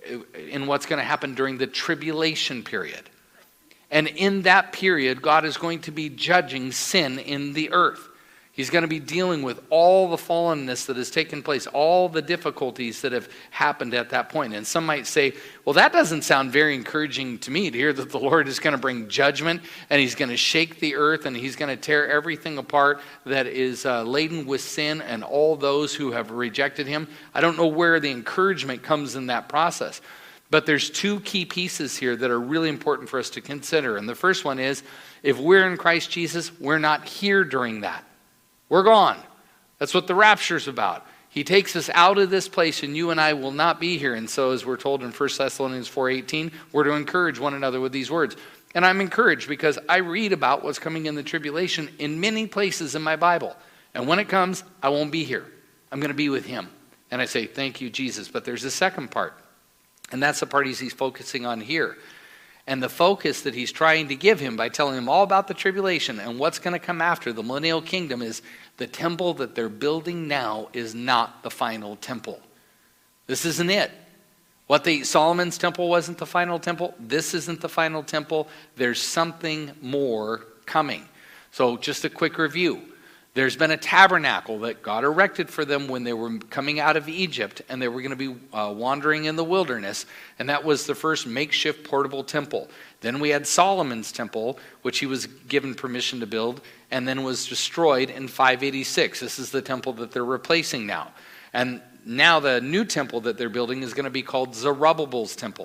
in what's going to happen during the tribulation period. And in that period, God is going to be judging sin in the earth. He's going to be dealing with all the fallenness that has taken place, all the difficulties that have happened at that point. And some might say, well, that doesn't sound very encouraging to me to hear that the Lord is going to bring judgment and he's going to shake the earth and he's going to tear everything apart that is uh, laden with sin and all those who have rejected him. I don't know where the encouragement comes in that process. But there's two key pieces here that are really important for us to consider. And the first one is, if we're in Christ Jesus, we're not here during that. We're gone. That's what the rapture's about. He takes us out of this place and you and I will not be here. And so as we're told in First Thessalonians four eighteen, we're to encourage one another with these words. And I'm encouraged because I read about what's coming in the tribulation in many places in my Bible. And when it comes, I won't be here. I'm going to be with him. And I say, thank you, Jesus. But there's a second part. And that's the part he's focusing on here. And the focus that he's trying to give him by telling him all about the tribulation and what's going to come after the millennial kingdom is the temple that they're building now is not the final temple. This isn't it. What the Solomon's temple wasn't the final temple. This isn't the final temple. There's something more coming. So just a quick review. There's been a tabernacle that God erected for them when they were coming out of Egypt and they were going to be uh, wandering in the wilderness. And that was the first makeshift portable temple. Then we had Solomon's temple, which he was given permission to build, and then was destroyed in five eighty-six. This is the temple that they're replacing now. And now the new temple that they're building is going to be called Zerubbabel's temple.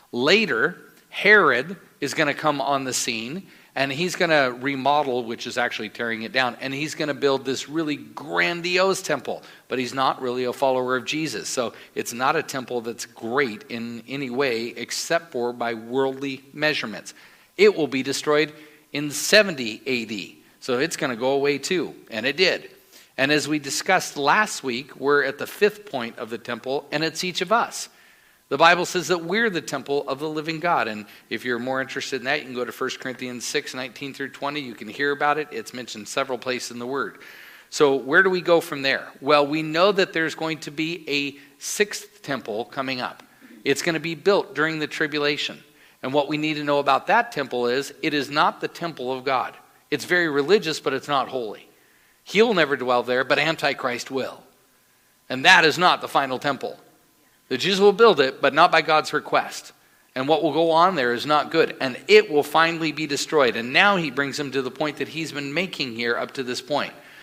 Later, Herod is going to come on the scene. And he's going to remodel, which is actually tearing it down. And he's going to build this really grandiose temple. But he's not really a follower of Jesus. So it's not a temple that's great in any way except for by worldly measurements. It will be destroyed in seventy A D. So it's going to go away too. And it did. And as we discussed last week, we're at the fifth point of the temple. And it's each of us. The Bible says that we're the temple of the living God. And if you're more interested in that, you can go to First Corinthians six, nineteen through twenty. You can hear about it. It's mentioned several places in the Word. So where do we go from there? Well, we know that there's going to be a sixth temple coming up. It's going to be built during the tribulation. And what we need to know about that temple is it is not the temple of God. It's very religious, but it's not holy. He'll never dwell there, but Antichrist will. And that is not the final temple. The Jews will build it, but not by God's request. And what will go on there is not good. And it will finally be destroyed. And now he brings him to the point that he's been making here up to this point.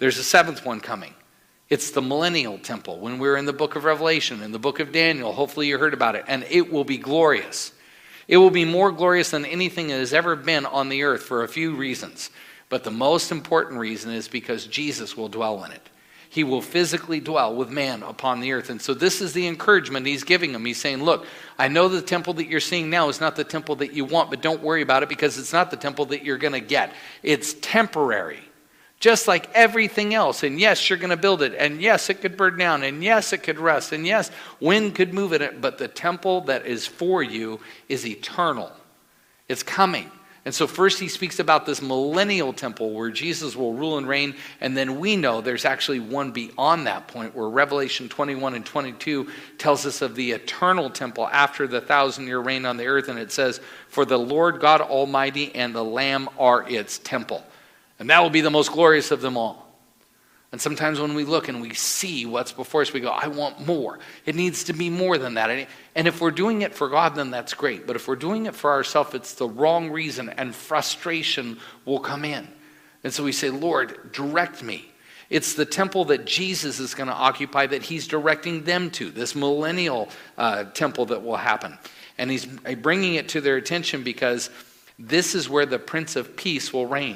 There's a seventh one coming. It's the millennial temple. When we're in the book of Revelation, in the book of Daniel, hopefully you heard about it, and it will be glorious. It will be more glorious than anything that has ever been on the earth for a few reasons. But the most important reason is because Jesus will dwell in it. He will physically dwell with man upon the earth. And so this is the encouragement he's giving them. He's saying, look, I know the temple that you're seeing now is not the temple that you want, but don't worry about it because it's not the temple that you're going to get. It's temporary, just like everything else. And yes, you're going to build it. And yes, it could burn down. And yes, it could rust. And yes, wind could move it. But the temple that is for you is eternal. It's coming. And so first he speaks about this millennial temple where Jesus will rule and reign. And then we know there's actually one beyond that point where Revelation twenty-one and twenty-two tells us of the eternal temple after the thousand year reign on the earth. And it says, for the Lord God Almighty and the Lamb are its temple. And that will be the most glorious of them all. And sometimes when we look and we see what's before us, we go, I want more. It needs to be more than that. And if we're doing it for God, then that's great. But if we're doing it for ourselves, it's the wrong reason, and frustration will come in. And so we say, Lord, direct me. It's the temple that Jesus is going to occupy that he's directing them to, this millennial uh, temple that will happen. And he's bringing it to their attention because this is where the Prince of Peace will reign.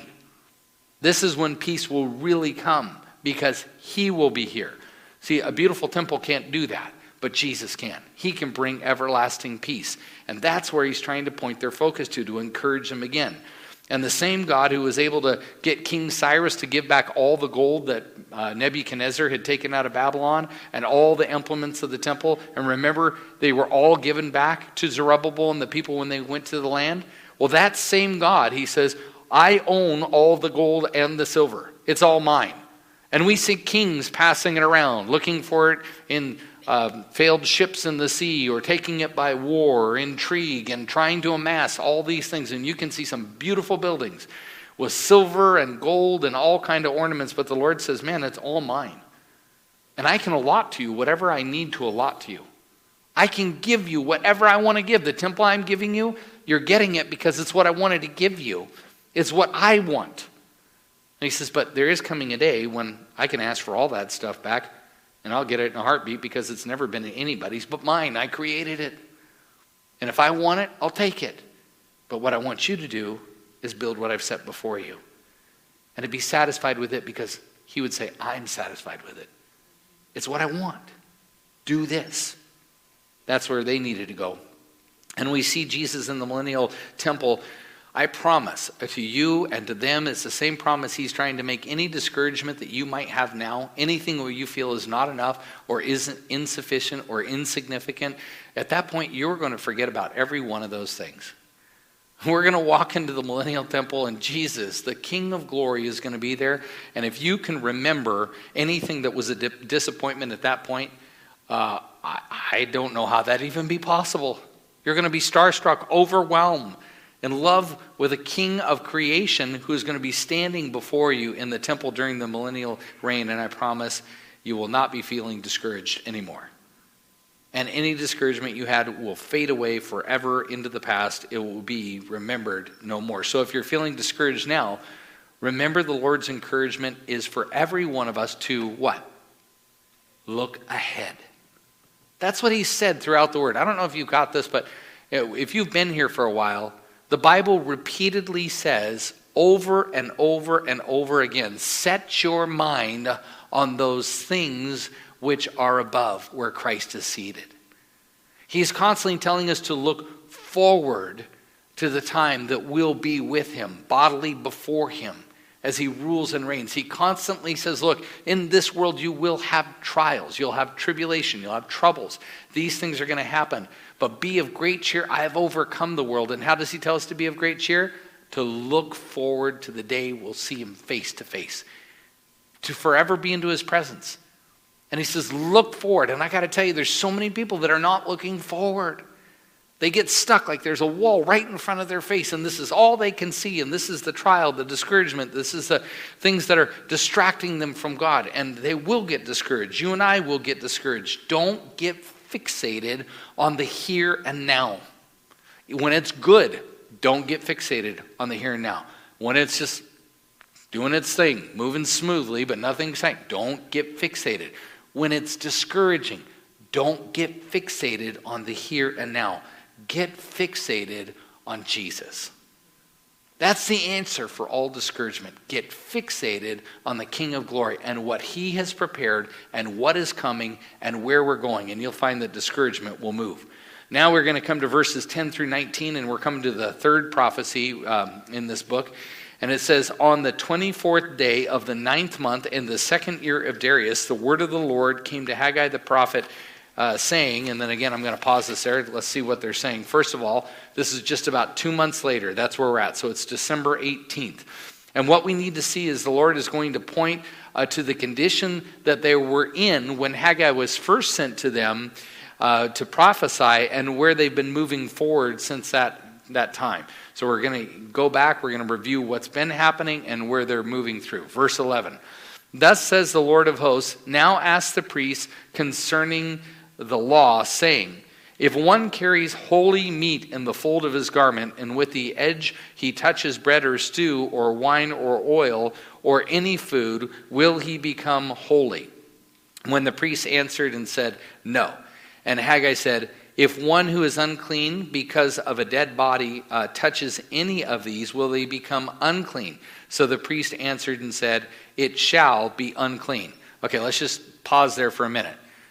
This is when peace will really come, because he will be here. See, a beautiful temple can't do that, but Jesus can. He can bring everlasting peace. And that's where he's trying to point their focus to, to encourage them again. And the same God who was able to get King Cyrus to give back all the gold that uh, Nebuchadnezzar had taken out of Babylon and all the implements of the temple. And remember, they were all given back to Zerubbabel and the people when they went to the land. Well, that same God, he says, I own all the gold and the silver. It's all mine. And we see kings passing it around, looking for it in uh, failed ships in the sea, or taking it by war or intrigue, and trying to amass all these things. And you can see some beautiful buildings with silver and gold and all kind of ornaments. But the Lord says, man, it's all mine. And I can allot to you whatever I need to allot to you. I can give you whatever I want to give. The temple I'm giving you, you're getting it because it's what I wanted to give you. It's what I want. And he says, but there is coming a day when I can ask for all that stuff back, and I'll get it in a heartbeat because it's never been anybody's but mine. I created it. And if I want it, I'll take it. But what I want you to do is build what I've set before you. And to be satisfied with it, because he would say, I'm satisfied with it. It's what I want. Do this. That's where they needed to go. And we see Jesus in the millennial temple. I promise to you and to them, it's the same promise he's trying to make. Any discouragement that you might have now, anything where you feel is not enough or isn't insufficient or insignificant, at that point you're going to forget about every one of those things. We're going to walk into the millennial temple and Jesus, the King of glory, is going to be there. And if you can remember anything that was a di- disappointment at that point, uh, I, I don't know how that'd even be possible. You're going to be starstruck, overwhelmed, in love with a king of creation who is going to be standing before you in the temple during the millennial reign. And I promise you will not be feeling discouraged anymore. And any discouragement you had will fade away forever into the past. It will be remembered no more. So if you're feeling discouraged now, remember the Lord's encouragement is for every one of us to what? Look ahead. That's what he said throughout the word. I don't know if you got this, but if you've been here for a while, the Bible repeatedly says over and over and over again, set your mind on those things which are above, where Christ is seated. He's constantly telling us to look forward to the time that we'll be with him, bodily before him, as he rules and reigns. He constantly says, look, in this world you will have trials, you'll have tribulation, you'll have troubles. These things are going to happen. But be of great cheer, I have overcome the world. And how does he tell us to be of great cheer? To look forward to the day we'll see him face to face. To forever be into his presence. And he says, look forward. And I got to tell you, there's so many people that are not looking forward. They get stuck like there's a wall right in front of their face, and this is all they can see, and this is the trial, the discouragement, this is the things that are distracting them from God, and they will get discouraged. You and I will get discouraged. Don't get fixated on the here and now. When it's good, don't get fixated on the here and now. When it's just doing its thing, moving smoothly, but nothing exciting. Don't get fixated. When it's discouraging, don't get fixated on the here and now. Get fixated on Jesus. That's the answer for all discouragement. Get fixated on the King of Glory and what he has prepared and what is coming and where we're going. And you'll find that discouragement will move. Now we're going to come to verses ten through nineteen, and we're coming to the third prophecy um, in this book. And it says, on the twenty-fourth day of the ninth month in the second year of Darius, the word of the Lord came to Haggai the prophet, Uh, saying, and then again, I'm going to pause this there. Let's see what they're saying. First of all, this is just about two months later. That's where we're at. So it's December eighteenth. And what we need to see is the Lord is going to point uh, to the condition that they were in when Haggai was first sent to them uh, to prophesy, and where they've been moving forward since that, that time. So we're going to go back. We're going to review what's been happening and where they're moving through. Verse eleven. Thus says the Lord of hosts, now ask the priests concerning the law, saying, if one carries holy meat in the fold of his garment, and with the edge he touches bread or stew, or wine or oil, or any food, will he become holy? When the priests answered and said, no. And Haggai said, if one who is unclean because of a dead body uh, touches any of these, will they become unclean? So the priest answered and said, it shall be unclean. Okay, let's just pause there for a minute.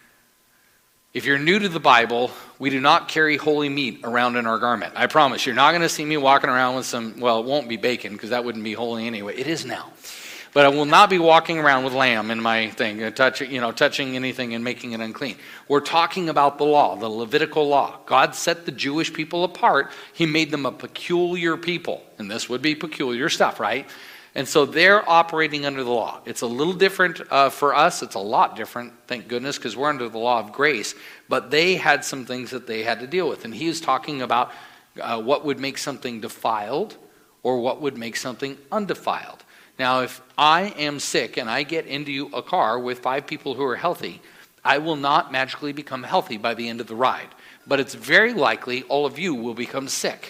If you're new to the Bible, we do not carry holy meat around in our garment. I promise. You're not going to see me walking around with some, well, it won't be bacon because that wouldn't be holy anyway. It is now. But I will not be walking around with lamb in my thing, touch, you know, touching anything and making it unclean. We're talking about the law, the Levitical law. God set the Jewish people apart. He made them a peculiar people. And this would be peculiar stuff, right? And so they're operating under the law. It's a little different uh, for us. It's a lot different, thank goodness, because we're under the law of grace. But they had some things that they had to deal with. And he was talking about uh, what would make something defiled or what would make something undefiled. Now, if I am sick and I get into a car with five people who are healthy, I will not magically become healthy by the end of the ride. But it's very likely all of you will become sick.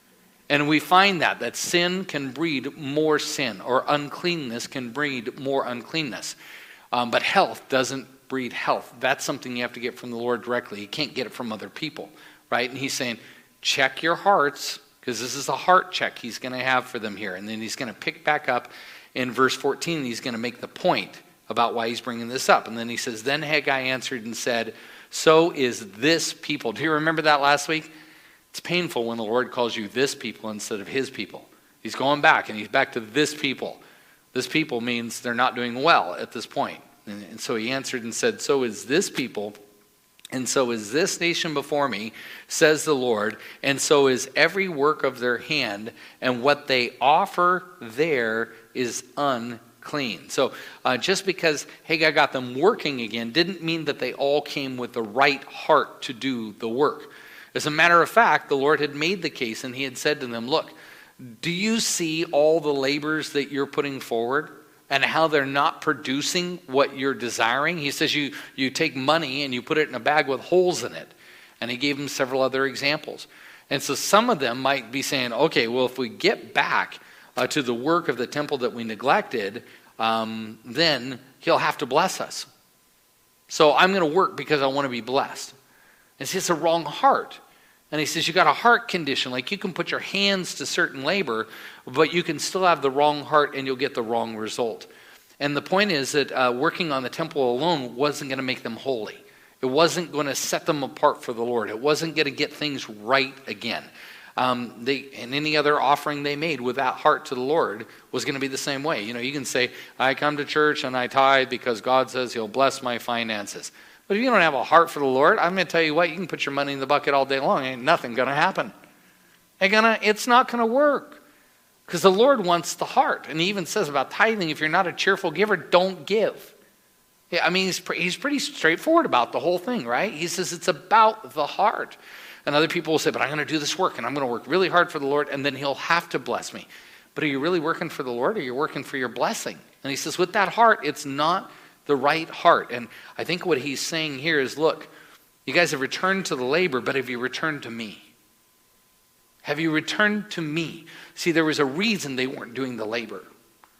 And we find that, that sin can breed more sin, or uncleanness can breed more uncleanness. Um, but health doesn't breed health. That's something you have to get from the Lord directly. You can't get it from other people, right? And he's saying, check your hearts, because this is a heart check he's going to have for them here. And then he's going to pick back up in verse fourteen, and he's going to make the point about why he's bringing this up. And then he says, then Haggai answered and said, so is this people. Do you remember that last week? It's painful when the Lord calls you this people instead of his people. He's going back, and he's back to this people. This people means they're not doing well at this point. And, and so he answered and said, so is this people, and so is this nation before me, says the Lord, and so is every work of their hand, and what they offer there is unclean. So uh, just because Haggai got them working again didn't mean that they all came with the right heart to do the work. As a matter of fact, the Lord had made the case, and he had said to them, look, do you see all the labors that you're putting forward and how they're not producing what you're desiring? He says you, you take money and you put it in a bag with holes in it. And he gave them several other examples. And so some of them might be saying, okay, well, if we get back uh, to the work of the temple that we neglected, um, then he'll have to bless us. So I'm going to work because I want to be blessed. And see, it's a wrong heart. And he says, you got a heart condition. Like, you can put your hands to certain labor, but you can still have the wrong heart and you'll get the wrong result. And the point is that uh, working on the temple alone wasn't going to make them holy. It wasn't going to set them apart for the Lord. It wasn't going to get things right again. Um, they, and any other offering they made with that heart to the Lord was going to be the same way. You know, you can say, I come to church and I tithe because God says he'll bless my finances. But if you don't have a heart for the Lord, I'm going to tell you what, you can put your money in the bucket all day long. Ain't nothing going to happen. Ain't gonna, it's not going to work. Because the Lord wants the heart. And he even says about tithing, if you're not a cheerful giver, don't give. Yeah, I mean, he's, pre- he's pretty straightforward about the whole thing, right? He says it's about the heart. And other people will say, but I'm going to do this work, and I'm going to work really hard for the Lord, and then he'll have to bless me. But are you really working for the Lord, or are you working for your blessing? And he says, with that heart, it's not the right heart. And I think what he's saying here is, look, you guys have returned to the labor, but have you returned to me? Have you returned to me? See, there was a reason they weren't doing the labor.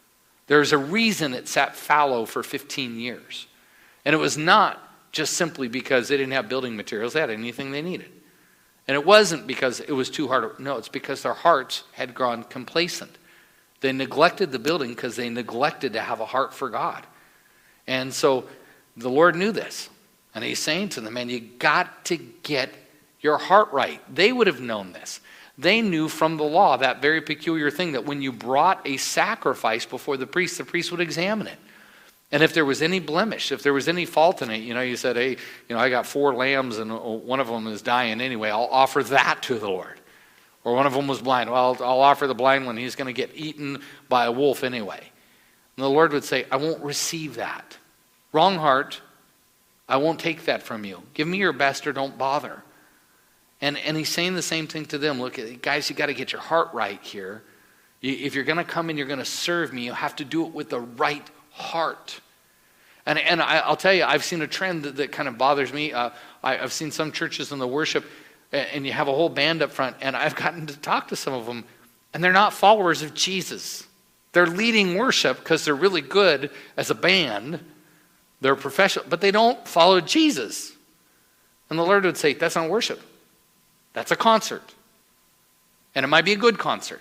There's a reason it sat fallow for fifteen years. And it was not just simply because they didn't have building materials. They had anything they needed. And it wasn't because it was too hard. No, it's because their hearts had gone complacent. They neglected the building because they neglected to have a heart for God. And so the Lord knew this. And he's saying to them, man, you got to get your heart right. They would have known this. They knew from the law that very peculiar thing that when you brought a sacrifice before the priest, the priest would examine it. And if there was any blemish, if there was any fault in it, you know, you said, hey, you know, I got four lambs and one of them is dying anyway. I'll offer that to the Lord. Or one of them was blind. Well, I'll, I'll offer the blind one. He's going to get eaten by a wolf anyway. And the Lord would say, I won't receive that. Wrong heart. I won't take that from you. Give me your best or don't bother. And and he's saying the same thing to them. Look, guys, you got to get your heart right here. If you're going to come and you're going to serve me, you have to do it with the right heart. And and I, I'll tell you, I've seen a trend that, that kind of bothers me. Uh, I, I've seen some churches in the worship, and you have a whole band up front, and I've gotten to talk to some of them, and they're not followers of Jesus. They're leading worship because they're really good as a band. They're professional, but they don't follow Jesus. And the Lord would say, that's not worship. That's a concert. And it might be a good concert,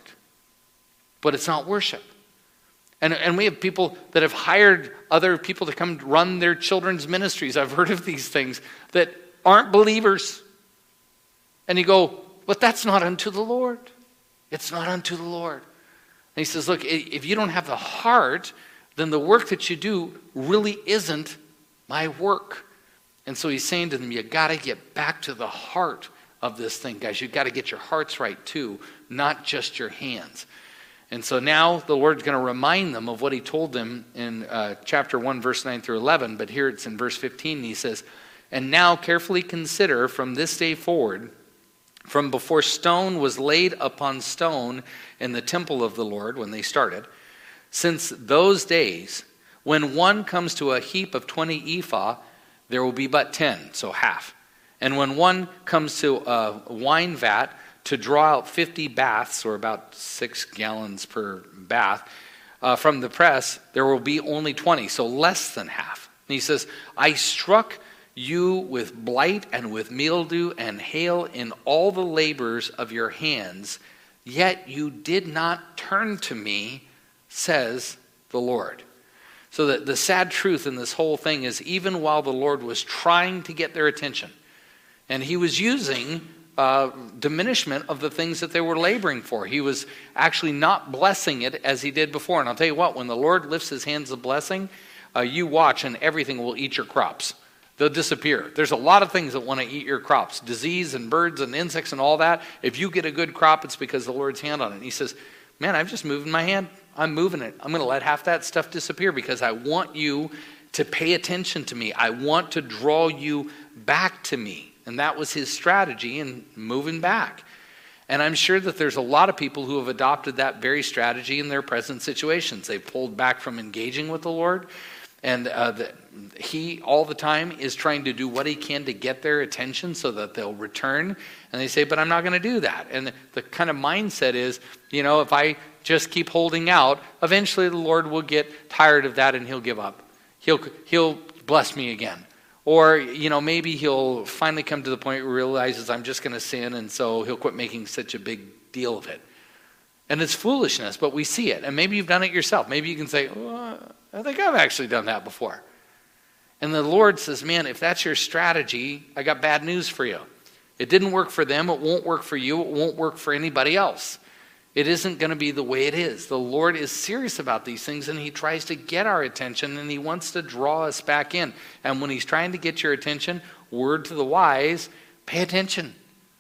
but it's not worship. And, and we have people that have hired other people to come run their children's ministries. I've heard of these things that aren't believers. And you go, but that's not unto the Lord. It's not unto the Lord. And he says, look, if you don't have the heart, then the work that you do really isn't my work. And so he's saying to them, you got to get back to the heart of this thing, guys. You've got to get your hearts right too, not just your hands. And so now the Lord's going to remind them of what he told them in uh, chapter one, verse nine through eleven. But here it's in verse fifteen. And he says, and now carefully consider from this day forward, from before stone was laid upon stone in the temple of the Lord when they started, since those days, when one comes to a heap of twenty ephah, there will be but ten, so half. And when one comes to a wine vat to draw out fifty baths, or about six gallons per bath, uh, from the press, there will be only twenty, so less than half. And he says, I struck you with blight and with mildew and hail in all the labors of your hands, yet you did not turn to me, says the Lord. So that the sad truth in this whole thing is, even while the Lord was trying to get their attention, and he was using uh, diminishment of the things that they were laboring for. He was actually not blessing it as he did before. And I'll tell you what, when the Lord lifts his hands of blessing, uh, you watch and everything will eat your crops. They'll disappear. There's a lot of things that want to eat your crops. Disease and birds and insects and all that. If you get a good crop, it's because the Lord's hand on it. And he says, man, I've just moved my hand. I'm moving it. I'm going to let half that stuff disappear because I want you to pay attention to me. I want to draw you back to me. And that was his strategy in moving back. And I'm sure that there's a lot of people who have adopted that very strategy in their present situations. They've pulled back from engaging with the Lord. And uh, the, he, all the time, is trying to do what he can to get their attention so that they'll return. And they say, but I'm not going to do that. And the, the kind of mindset is, you know, if I just keep holding out, eventually the Lord will get tired of that and he'll give up. He'll, he'll bless me again. Or, you know, maybe he'll finally come to the point where he realizes I'm just going to sin, and so he'll quit making such a big deal of it. And it's foolishness, but we see it. And maybe you've done it yourself. Maybe you can say, oh, I think I've actually done that before. And the Lord says, man, if that's your strategy, I got bad news for you. It didn't work for them. It won't work for you. It won't work for anybody else. It isn't going to be the way it is. The Lord is serious about these things, and he tries to get our attention, and he wants to draw us back in. And when he's trying to get your attention, word to the wise, pay attention.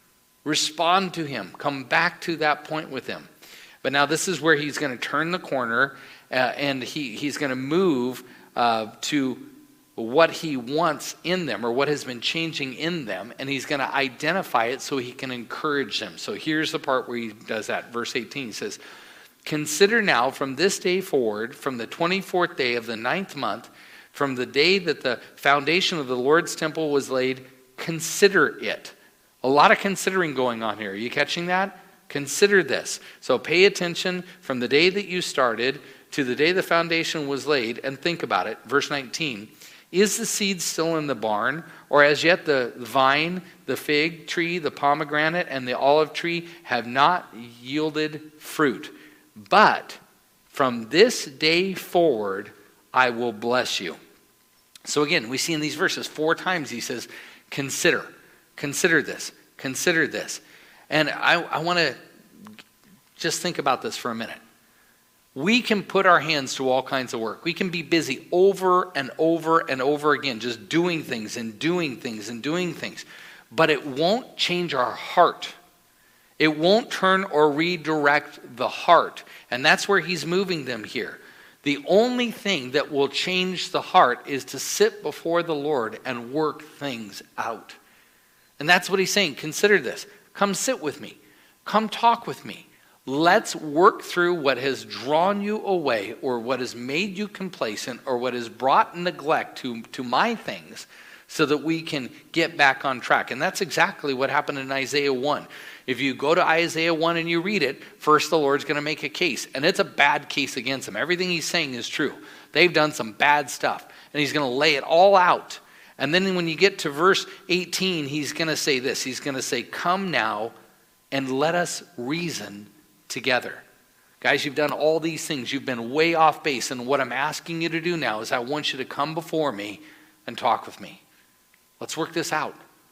Respond to him. Come back to that point with him. But now this is where he's going to turn the corner, uh, and he, he's going to move uh, to what he wants in them, or what has been changing in them, and he's going to identify it so he can encourage them. So here's the part where he does that. Verse eighteen, he says, consider now from this day forward, from the twenty-fourth day of the ninth month, from the day that the foundation of the Lord's temple was laid, consider it. A lot of considering going on here. Are you catching that? Consider this. So pay attention from the day that you started to the day the foundation was laid. And think about it, verse nineteen. Is the seed still in the barn, or as yet the vine, the fig tree, the pomegranate, and the olive tree have not yielded fruit? But from this day forward, I will bless you. So again, we see in these verses four times he says, consider, consider this, consider this. And I, I want to just think about this for a minute. We can put our hands to all kinds of work. We can be busy over and over and over again, just doing things and doing things and doing things. But it won't change our heart. It won't turn or redirect the heart. And that's where he's moving them here. The only thing that will change the heart is to sit before the Lord and work things out. And that's what he's saying. Consider this. Come sit with me. Come talk with me. Let's work through what has drawn you away, or what has made you complacent, or what has brought neglect to, to my things, so that we can get back on track. And that's exactly what happened in Isaiah one. If you go to Isaiah one and you read it, first the Lord's going to make a case. And it's a bad case against them. Everything he's saying is true. They've done some bad stuff. And he's going to lay it all out. And then when you get to verse eighteen, he's going to say this. He's going to say, come now and let us reason together. Guys, you've done all these things. You've been way off base. And what I'm asking you to do now is I want you to come before me and talk with me. Let's work this out.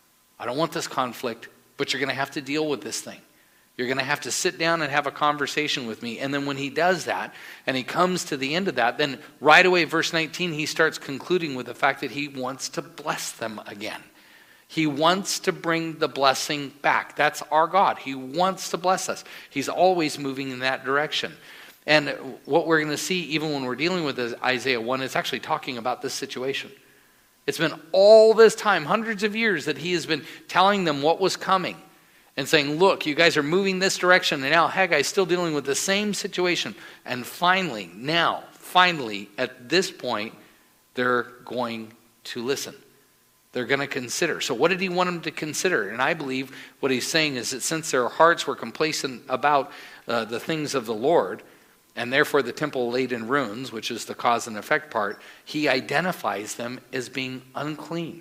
I don't want this conflict, but you're going to have to deal with this thing. You're going to have to sit down and have a conversation with me. And then when he does that, and he comes to the end of that, then right away, verse nineteen, he starts concluding with the fact that he wants to bless them again. He wants to bring the blessing back. That's our God. He wants to bless us. He's always moving in that direction. And what we're going to see, even when we're dealing with Isaiah one, it's actually talking about this situation. It's been all this time, hundreds of years, that he has been telling them what was coming and saying, look, you guys are moving this direction. And now Haggai's still dealing with the same situation. And finally, now, finally, at this point, they're going to listen. They're going to consider. So what did he want them to consider? And I believe what he's saying is that since their hearts were complacent about uh, the things of the Lord, and therefore the temple laid in ruins, which is the cause and effect part, he identifies them as being unclean.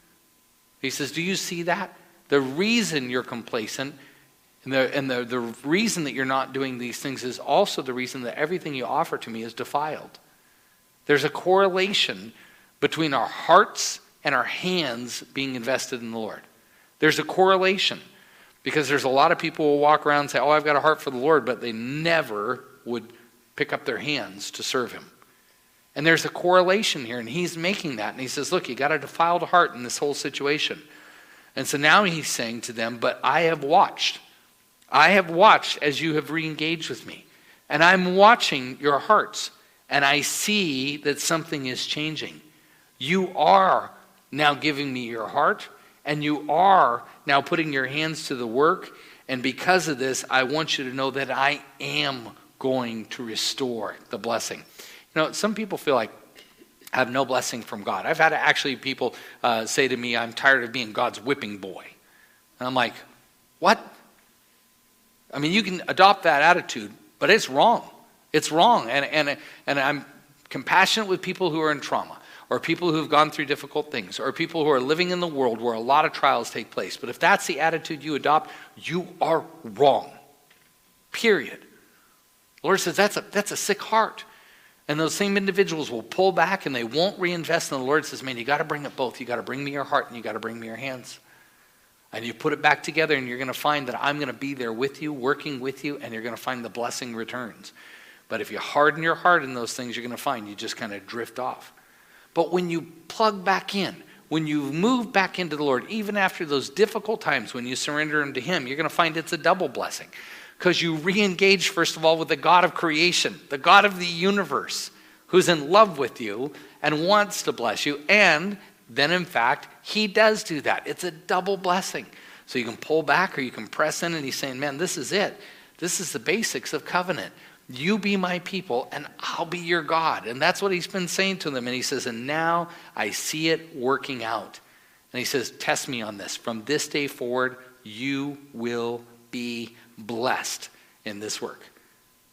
He says, do you see that? The reason you're complacent and, the, and the, the reason that you're not doing these things is also the reason that everything you offer to me is defiled. There's a correlation between our hearts and our hands being invested in the Lord. There's a correlation, because there's a lot of people who will walk around and say, oh, I've got a heart for the Lord, but they never would pick up their hands to serve him. And there's a correlation here, and he's making that. And he says, look, you got a defiled heart in this whole situation. And so now he's saying to them, but I have watched. I have watched as you have re-engaged with me. And I'm watching your hearts, and I see that something is changing. You are now giving me your heart, and you are now putting your hands to the work. And because of this, I want you to know that I am going to restore the blessing. You know, some people feel like I have no blessing from God. I've had actually people uh, say to me, I'm tired of being God's whipping boy. And I'm like, what? I mean, you can adopt that attitude, but it's wrong. It's wrong. And, and, and I'm compassionate with people who are in trauma, or people who have gone through difficult things, or people who are living in the world where a lot of trials take place. But if that's the attitude you adopt, you are wrong. Period. The Lord says that's a, that's a sick heart. And those same individuals will pull back and they won't reinvest. And the Lord says, man, you got to bring it both. You got to bring me your heart and you got to bring me your hands. And you put it back together and you're going to find that I'm going to be there with you, working with you, and you're going to find the blessing returns. But if you harden your heart in those things, you're going to find you just kind of drift off. But when you plug back in, when you move back into the Lord, even after those difficult times when you surrender them to him, you're going to find it's a double blessing. Because you re-engage, first of all, with the God of creation, the God of the universe, who's in love with you and wants to bless you. And then, in fact, he does do that. It's a double blessing. So you can pull back or you can press in, and he's saying, man, this is it. This is the basics of covenant. You be my people, and I'll be your God. And that's what he's been saying to them. And he says, and now I see it working out. And he says, test me on this. From this day forward, you will be blessed in this work.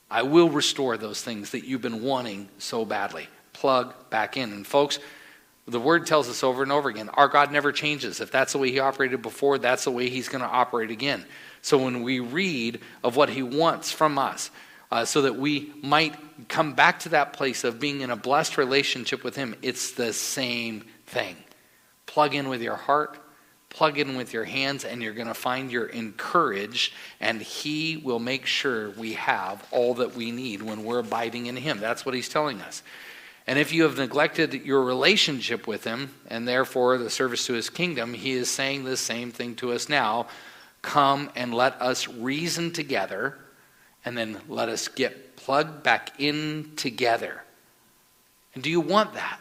I will restore those things that you've been wanting so badly. Plug back in. And folks, the word tells us over and over again, our God never changes. If that's the way he operated before, that's the way he's going to operate again. So when we read of what he wants from us, uh, so that we might come back to that place of being in a blessed relationship with him, it's the same thing. Plug in with your heart, plug in with your hands, and you're going to find you're encouraged, and he will make sure we have all that we need when we're abiding in him. That's what he's telling us. And if you have neglected your relationship with him, and therefore the service to his kingdom, he is saying the same thing to us now. Come and let us reason together, and then let us get plugged back in together. And do you want that?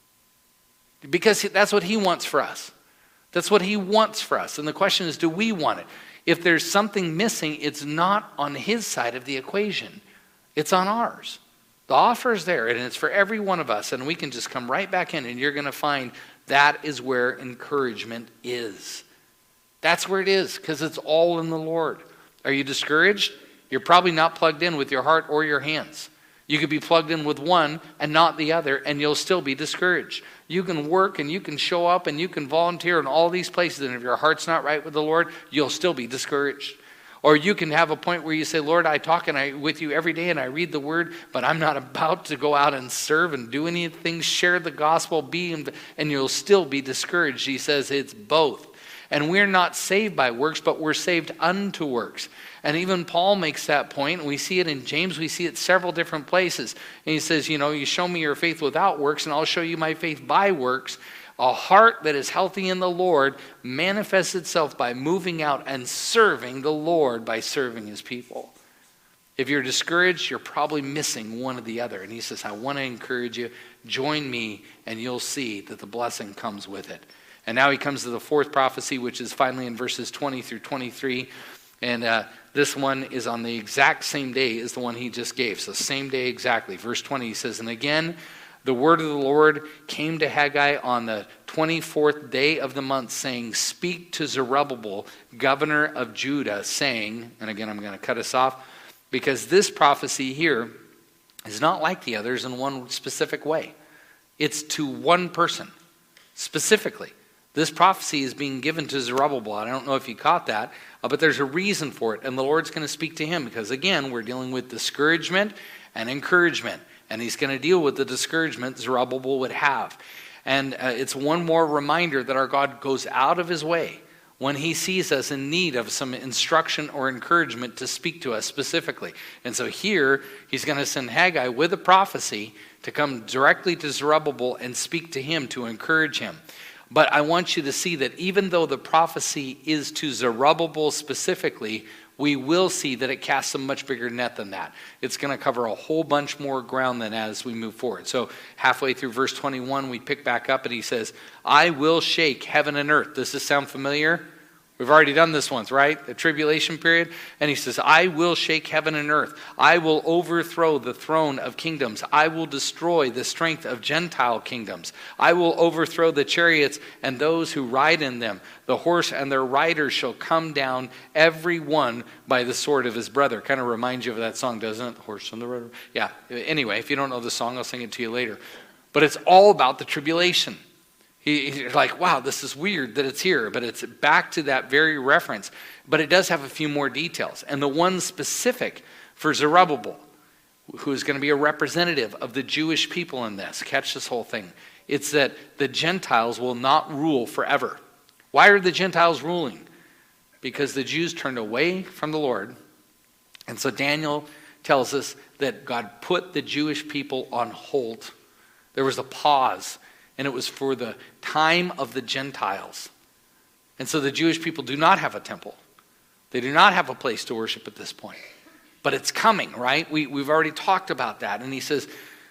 Because that's what he wants for us. That's what he wants for us. And the question is, do we want it? If there's something missing, it's not on his side of the equation. It's on ours. The offer is there, and it's for every one of us, and we can just come right back in, and you're going to find that is where encouragement is. That's where it is, because it's all in the Lord. Are you discouraged? You're probably not plugged in with your heart or your hands. You could be plugged in with one and not the other, and you'll still be discouraged. You can work, and you can show up, and you can volunteer in all these places, and if your heart's not right with the Lord, you'll still be discouraged. Or you can have a point where you say, Lord, I talk and I with you every day and I read the word, but I'm not about to go out and serve and do anything, share the gospel, be, and you'll still be discouraged. He says it's both. And we're not saved by works, but we're saved unto works. And even Paul makes that point. And we see it in James. We see it several different places. And he says, you know, you show me your faith without works, and I'll show you my faith by works. A heart that is healthy in the Lord manifests itself by moving out and serving the Lord by serving his people. If you're discouraged, you're probably missing one or the other. And he says, I want to encourage you. Join me, and you'll see that the blessing comes with it. And now he comes to the fourth prophecy, which is finally in verses twenty through twenty-three. And uh, this one is on the exact same day as the one he just gave. So same day exactly. Verse twenty, he says, and again, the word of the Lord came to Haggai on the twenty-fourth day of the month, saying, speak to Zerubbabel, governor of Judah, saying, and again, I'm going to cut us off, because this prophecy here is not like the others in one specific way. It's to one person, specifically. This prophecy is being given to Zerubbabel. I don't know if you caught that, uh, but there's a reason for it, and the Lord's going to speak to him, because again, we're dealing with discouragement and encouragement. And he's going to deal with the discouragement Zerubbabel would have. And uh, it's one more reminder that our God goes out of his way when he sees us in need of some instruction or encouragement to speak to us specifically. And so here, he's going to send Haggai with a prophecy to come directly to Zerubbabel and speak to him to encourage him. But I want you to see that even though the prophecy is to Zerubbabel specifically, we will see that it casts a much bigger net than that. It's going to cover a whole bunch more ground than as we move forward. So halfway through verse twenty-one, we pick back up and he says, I will shake heaven and earth. Does this sound familiar? We've already done this once, right? The tribulation period. And he says, I will shake heaven and earth. I will overthrow the throne of kingdoms. I will destroy the strength of Gentile kingdoms. I will overthrow the chariots and those who ride in them. The horse and their riders shall come down, every one by the sword of his brother. Kind of reminds you of that song, doesn't it? The horse and the rider. Yeah. Anyway, if you don't know the song, I'll sing it to you later. But it's all about the tribulation. He, he's like, wow, this is weird that it's here, but it's back to that very reference. But it does have a few more details. And the one specific for Zerubbabel, who is going to be a representative of the Jewish people in this, catch this whole thing, it's that the Gentiles will not rule forever. Why are the Gentiles ruling? Because the Jews turned away from the Lord. And so Daniel tells us that God put the Jewish people on hold. There was a pause. And it was for the time of the Gentiles. And so the Jewish people do not have a temple. They do not have a place to worship at this point. But it's coming, right? We, we've already talked about that. And he says,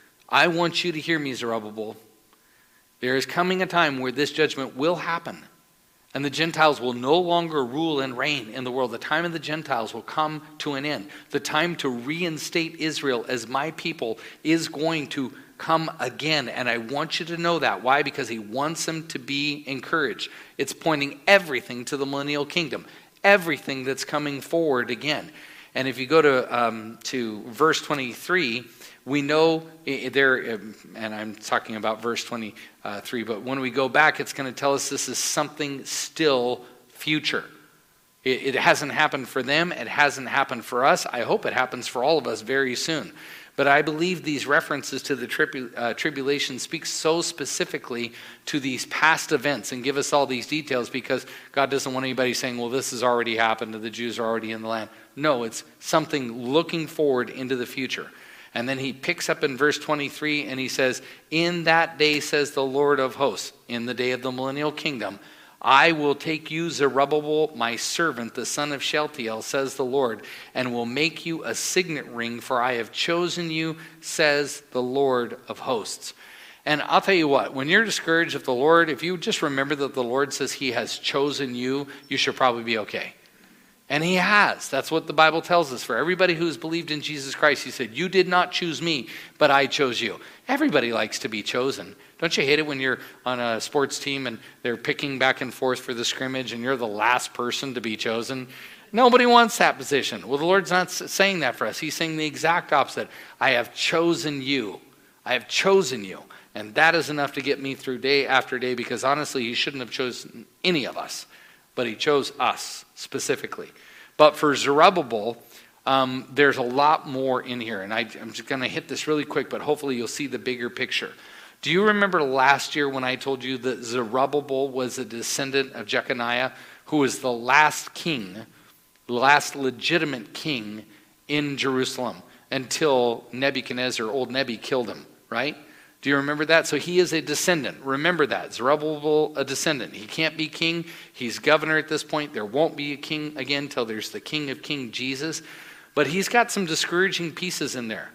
I want you to hear me, Zerubbabel. There is coming a time where this judgment will happen. And the Gentiles will no longer rule and reign in the world. The time of the Gentiles will come to an end. The time to reinstate Israel as my people is going to come again, and I want you to know that. Why? Because he wants them to be encouraged. It's pointing everything to the millennial kingdom, everything that's coming forward again. And if you go to um, to verse twenty-three, we know there, and I'm talking about verse twenty-three, but when we go back, it's going to tell us this is something still future. It, it hasn't happened for them. It hasn't happened for us. I hope it happens for all of us very soon. But I believe these references to the tribu- uh, tribulation speak so specifically to these past events and give us all these details because God doesn't want anybody saying, well, this has already happened and the Jews are already in the land. No, it's something looking forward into the future. And then he picks up in verse twenty-three and he says, in that day, says the Lord of hosts, in the day of the millennial kingdom, I will take you, Zerubbabel, my servant, the son of Shealtiel, says the Lord, and will make you a signet ring, for I have chosen you, says the Lord of hosts. And I'll tell you what, when you're discouraged of the Lord, if you just remember that the Lord says he has chosen you, you should probably be okay. And he has. That's what the Bible tells us. For everybody who's believed in Jesus Christ, he said, you did not choose me, but I chose you. Everybody likes to be chosen. Don't you hate it when you're on a sports team and they're picking back and forth for the scrimmage and you're the last person to be chosen? Nobody wants that position. Well, the Lord's not saying that for us. He's saying the exact opposite. I have chosen you. I have chosen you. And that is enough to get me through day after day because honestly, he shouldn't have chosen any of us. But he chose us specifically. But for Zerubbabel, um, there's a lot more in here. And I, I'm just going to hit this really quick, but hopefully you'll see the bigger picture. Do you remember last year when I told you that Zerubbabel was a descendant of Jeconiah, who was the last king, the last legitimate king in Jerusalem until Nebuchadnezzar, old Nebi, killed him, right? Do you remember that? So he is a descendant. Remember that. Zerubbabel, a descendant. He can't be king. He's governor at this point. There won't be a king again till there's the King of Kings, Jesus. But he's got some discouraging pieces in there.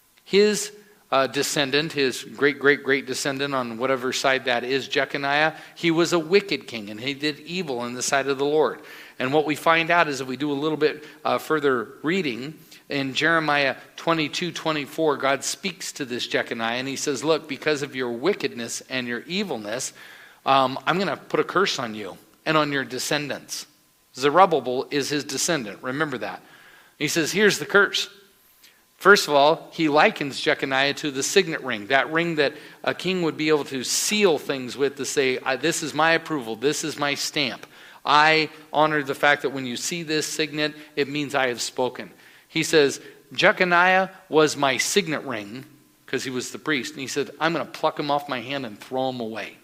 His uh, descendant, his great, great, great descendant on whatever side that is, Jeconiah, he was a wicked king and he did evil in the sight of the Lord. And what we find out is if we do a little bit uh, further reading, in Jeremiah twenty-two twenty-four, God speaks to this Jeconiah and he says, look, because of your wickedness and your evilness, um, I'm going to put a curse on you and on your descendants. Zerubbabel is his descendant. Remember that. He says, here's the curse. First of all, he likens Jeconiah to the signet ring, that ring that a king would be able to seal things with to say, this is my approval, this is my stamp. I honor the fact that when you see this signet, it means I have spoken. He says, Jeconiah was my signet ring, because he was the priest. And he said, I'm going to pluck him off my hand and throw him away.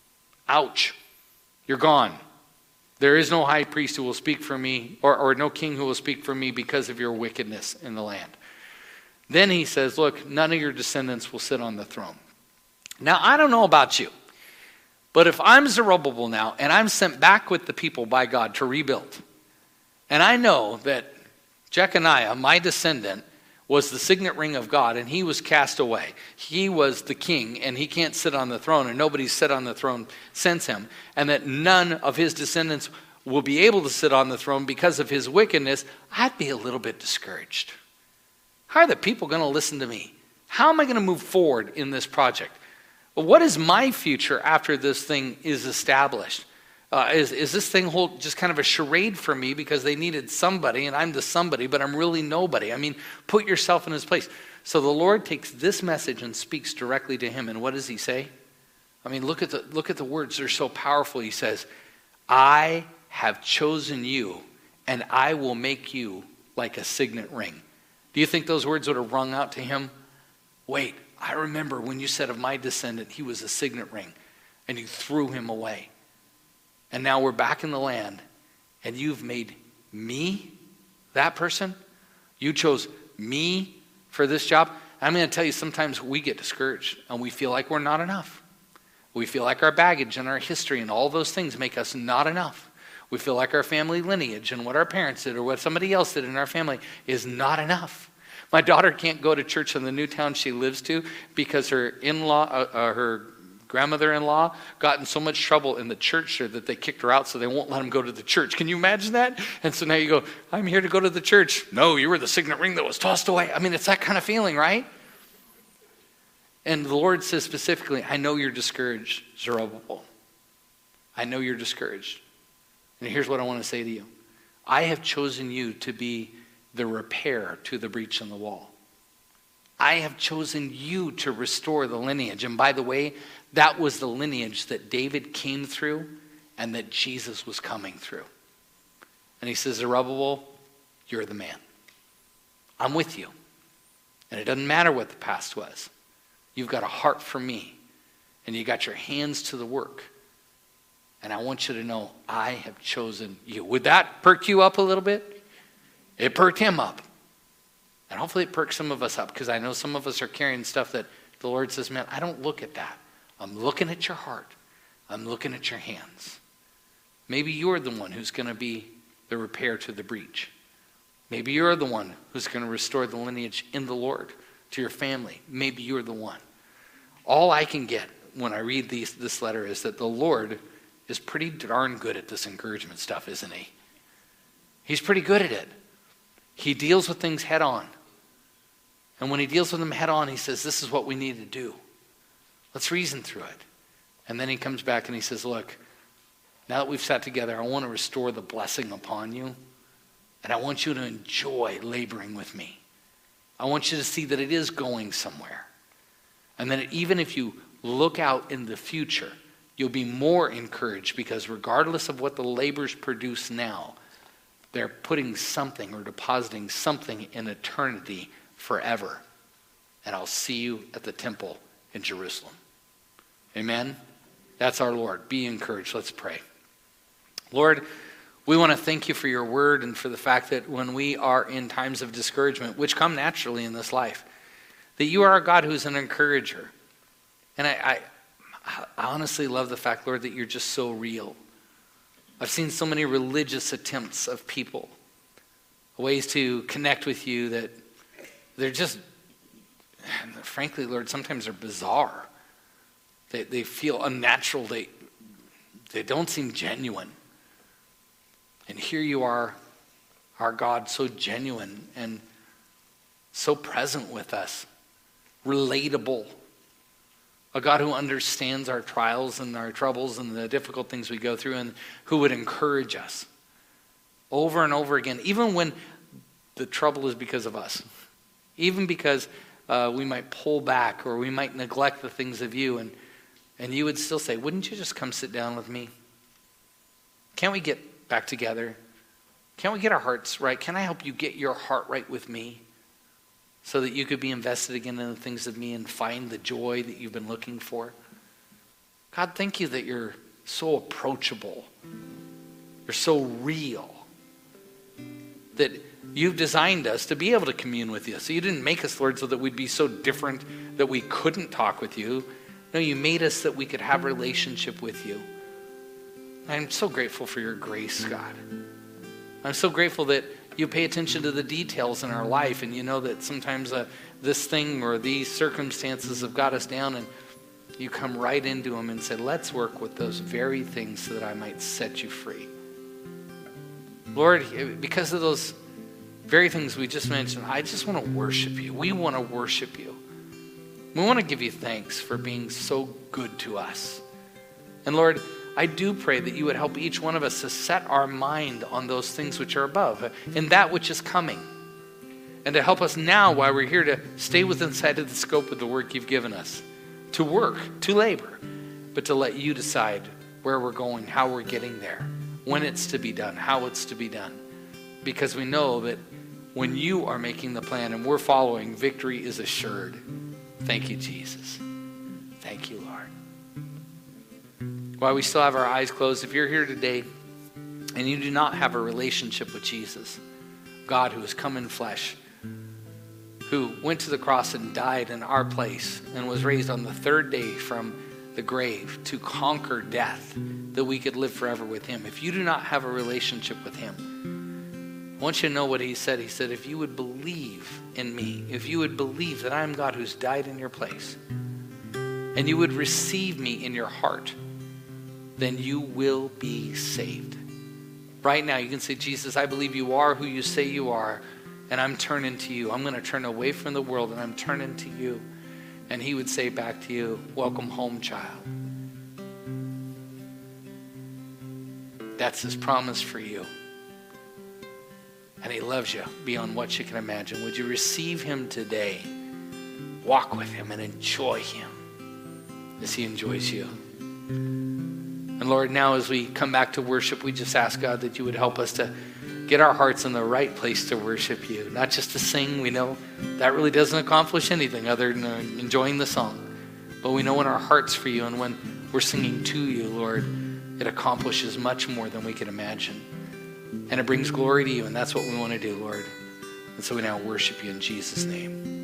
Ouch. You're gone. There is no high priest who will speak for me, or, or no king who will speak for me because of your wickedness in the land. Then he says, look, none of your descendants will sit on the throne. Now, I don't know about you, but if I'm Zerubbabel now, and I'm sent back with the people by God to rebuild, and I know that Jeconiah, my descendant, was the signet ring of God, and he was cast away. He was the king, and he can't sit on the throne, and nobody's sat on the throne since him, and that none of his descendants will be able to sit on the throne because of his wickedness, I'd be a little bit discouraged. How are the people going to listen to me? How am I going to move forward in this project? Well, what is my future after this thing is established? Uh, is, is this thing whole just kind of a charade for me because they needed somebody and I'm the somebody, but I'm really nobody? I mean, put yourself in his place. So the Lord takes this message and speaks directly to him. And what does he say? I mean, look at the, look at the words. They're so powerful. He says, I have chosen you and I will make you like a signet ring. Do you think those words would have rung out to him? Wait, I remember when you said of my descendant, he was a signet ring and you threw him away. And now we're back in the land, and you've made me that person? You chose me for this job? I'm going to tell you, sometimes we get discouraged, and we feel like we're not enough. We feel like our baggage and our history and all those things make us not enough. We feel like our family lineage and what our parents did or what somebody else did in our family is not enough. My daughter can't go to church in the new town she lives to because her in-law, uh, uh, her grandmother-in-law got in so much trouble in the church there that they kicked her out so they won't let him go to the church. Can you imagine that? And so now you go, I'm here to go to the church. No, you were the signet ring that was tossed away. I mean, it's that kind of feeling, right? And the Lord says specifically, I know you're discouraged, Zerubbabel. I know you're discouraged. And here's what I want to say to you. I have chosen you to be the repair to the breach in the wall. I have chosen you to restore the lineage. And by the way, that was the lineage that David came through and that Jesus was coming through. And he says, Zerubbabel, you're the man. I'm with you. And it doesn't matter what the past was. You've got a heart for me. And you got your hands to the work. And I want you to know, I have chosen you. Would that perk you up a little bit? It perked him up. And hopefully it perks some of us up, because I know some of us are carrying stuff that the Lord says, man, I don't look at that. I'm looking at your heart. I'm looking at your hands. Maybe you're the one who's going to be the repair to the breach. Maybe you're the one who's going to restore the lineage in the Lord to your family. Maybe you're the one. All I can get when I read these, this letter is that the Lord is pretty darn good at this encouragement stuff, isn't he? He's pretty good at it. He deals with things head on. And when he deals with them head on, he says, this is what we need to do. Let's reason through it. And then he comes back and he says, look, now that we've sat together, I want to restore the blessing upon you. And I want you to enjoy laboring with me. I want you to see that it is going somewhere. And then even if you look out in the future, you'll be more encouraged, because regardless of what the labors produce now, they're putting something or depositing something in eternity forever. And I'll see you at the temple in Jerusalem. Amen? That's our Lord. Be encouraged. Let's pray. Lord, we want to thank you for your word and for the fact that when we are in times of discouragement, which come naturally in this life, that you are a God who's an encourager. And I, I, I honestly love the fact, Lord, that you're just so real. I've seen so many religious attempts of people, ways to connect with you that they're just, frankly, Lord, sometimes they're bizarre. They, they feel unnatural. They, they don't seem genuine. And here you are, our God, so genuine and so present with us, relatable. A God who understands our trials and our troubles and the difficult things we go through, and who would encourage us over and over again, even when the trouble is because of us, even because uh, we might pull back or we might neglect the things of you, and, and you would still say, wouldn't you just come sit down with me? Can't we get back together? Can't we get our hearts right? Can I help you get your heart right with me, so that you could be invested again in the things of me and find the joy that you've been looking for? God, thank you that you're so approachable. You're so real. That you've designed us to be able to commune with you. So you didn't make us, Lord, so that we'd be so different that we couldn't talk with you. No, you made us that we could have a relationship with you. I'm so grateful for your grace, God. I'm so grateful that you pay attention to the details in our life, and you know that sometimes uh, this thing or these circumstances have got us down, and you come right into them and say, let's work with those very things so that I might set you free. Lord, because of those very things we just mentioned, I just want to worship you. We want to worship you. We want to give you thanks for being so good to us. And Lord, I do pray that you would help each one of us to set our mind on those things which are above and that which is coming. And to help us now, while we're here, to stay within sight of the scope of the work you've given us. To work, to labor, but to let you decide where we're going, how we're getting there, when it's to be done, how it's to be done. Because we know that when you are making the plan and we're following, victory is assured. Thank you, Jesus. Thank you, Lord. While we still have our eyes closed, if you're here today and you do not have a relationship with Jesus, God who has come in flesh, who went to the cross and died in our place and was raised on the third day from the grave to conquer death, that we could live forever with him. If you do not have a relationship with him, I want you to know what he said. He said, if you would believe in me, if you would believe that I am God who's died in your place, and you would receive me in your heart, then you will be saved. Right now, you can say, Jesus, I believe you are who you say you are, and I'm turning to you. I'm going to turn away from the world, and I'm turning to you. And he would say back to you, welcome home, child. That's his promise for you. and he loves you beyond what you can imagine. Would you receive him today? Walk with him and enjoy him as he enjoys you. And Lord, now as we come back to worship, we just ask, God, that you would help us to get our hearts in the right place to worship you. Not just to sing. We know that really doesn't accomplish anything other than enjoying the song. But we know in our hearts for you, and when we're singing to you, Lord, it accomplishes much more than we can imagine. And it brings glory to you, and that's what we want to do, Lord. And so we now worship you in Jesus' name.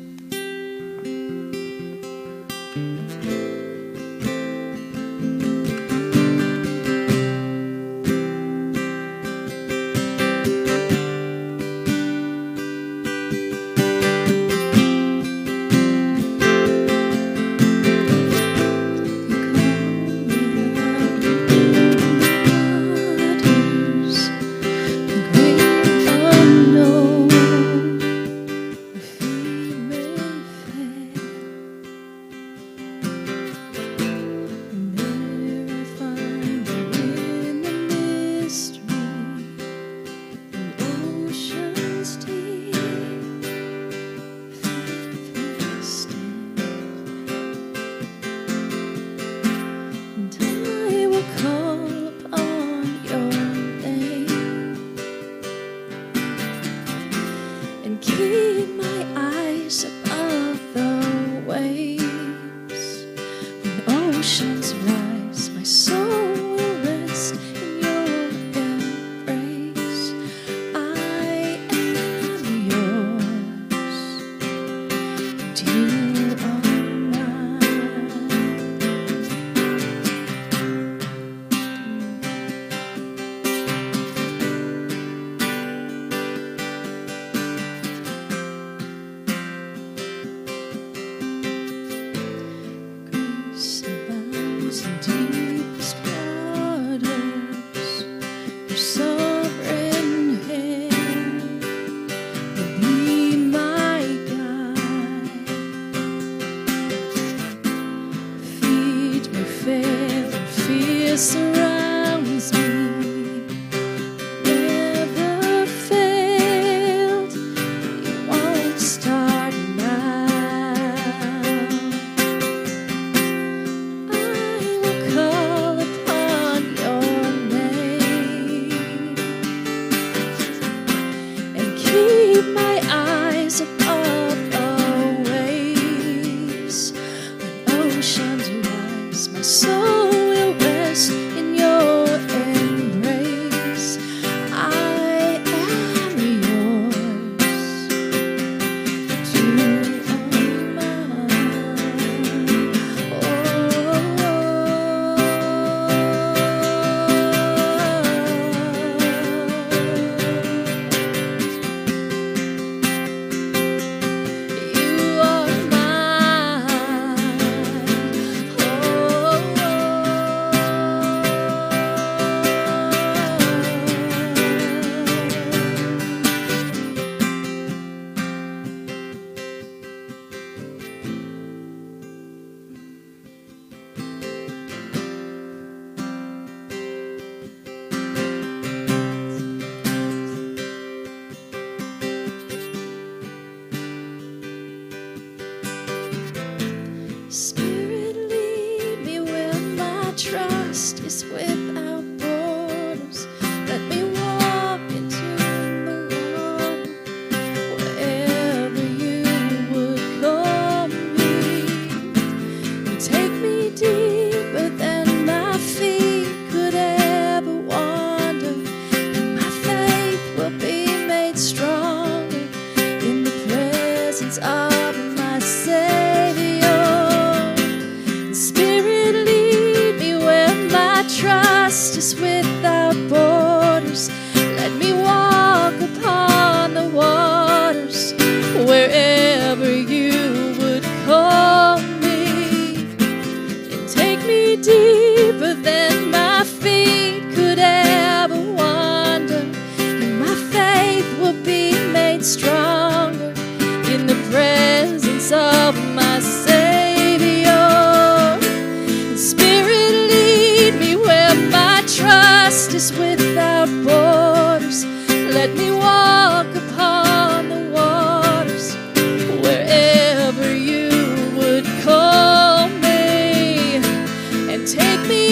Without borders, let me walk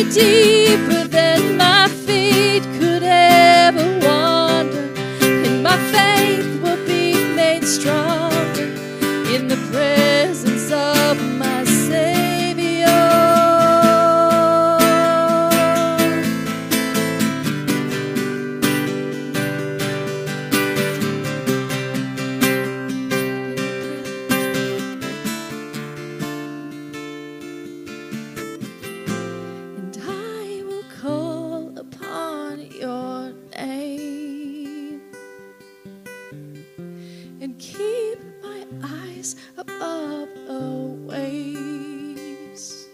deeper than my feet could ever wander, and my faith will be made stronger in the presence of my Savior. And I will call upon your name and keep my eyes above the waves.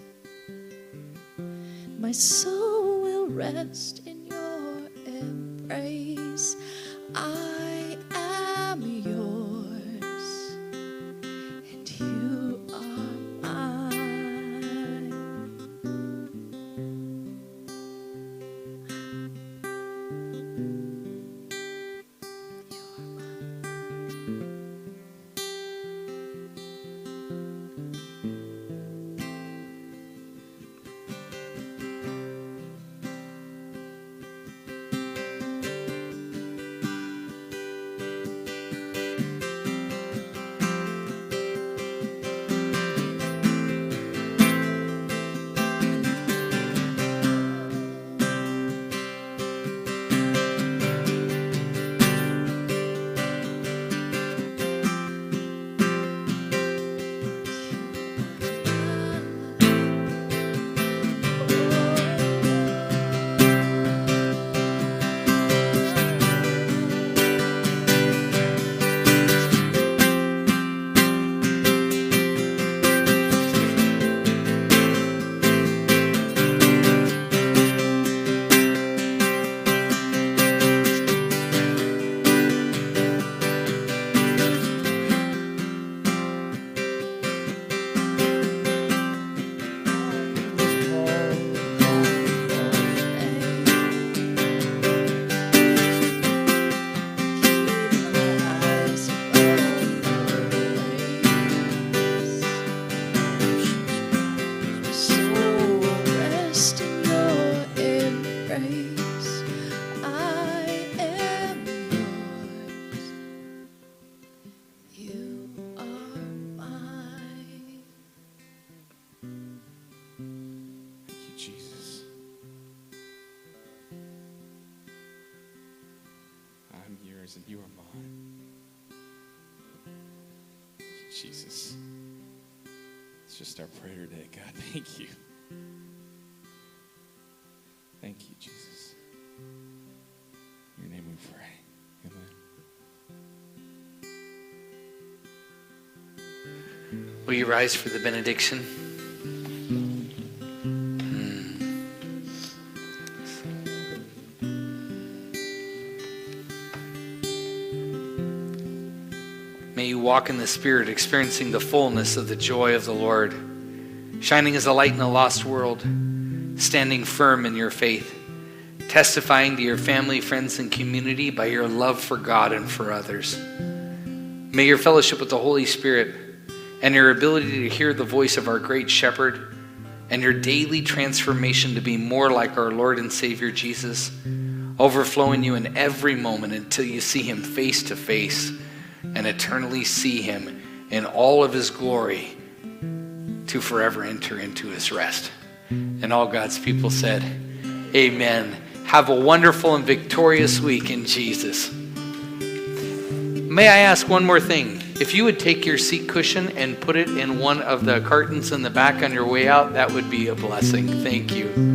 My soul will rest in your embrace. I am yours, and you are mine. You are mine. And you are mine. Jesus. It's just our prayer today. God, thank you. Thank you, Jesus. In your name we pray. Amen. Will you rise for the benediction? May you walk in the Spirit, experiencing the fullness of the joy of the Lord, shining as a light in a lost world, standing firm in your faith, testifying to your family, friends, and community by your love for God and for others. May your fellowship with the Holy Spirit and your ability to hear the voice of our great shepherd and your daily transformation to be more like our Lord and Savior Jesus overflow in you in every moment until you see him face to face and eternally see him in all of his glory to forever enter into his rest. And all God's people said, amen. Have a wonderful and victorious week in Jesus. May I ask one more thing? If you would take your seat cushion and put it in one of the cartons in the back on your way out, that would be a blessing. Thank you.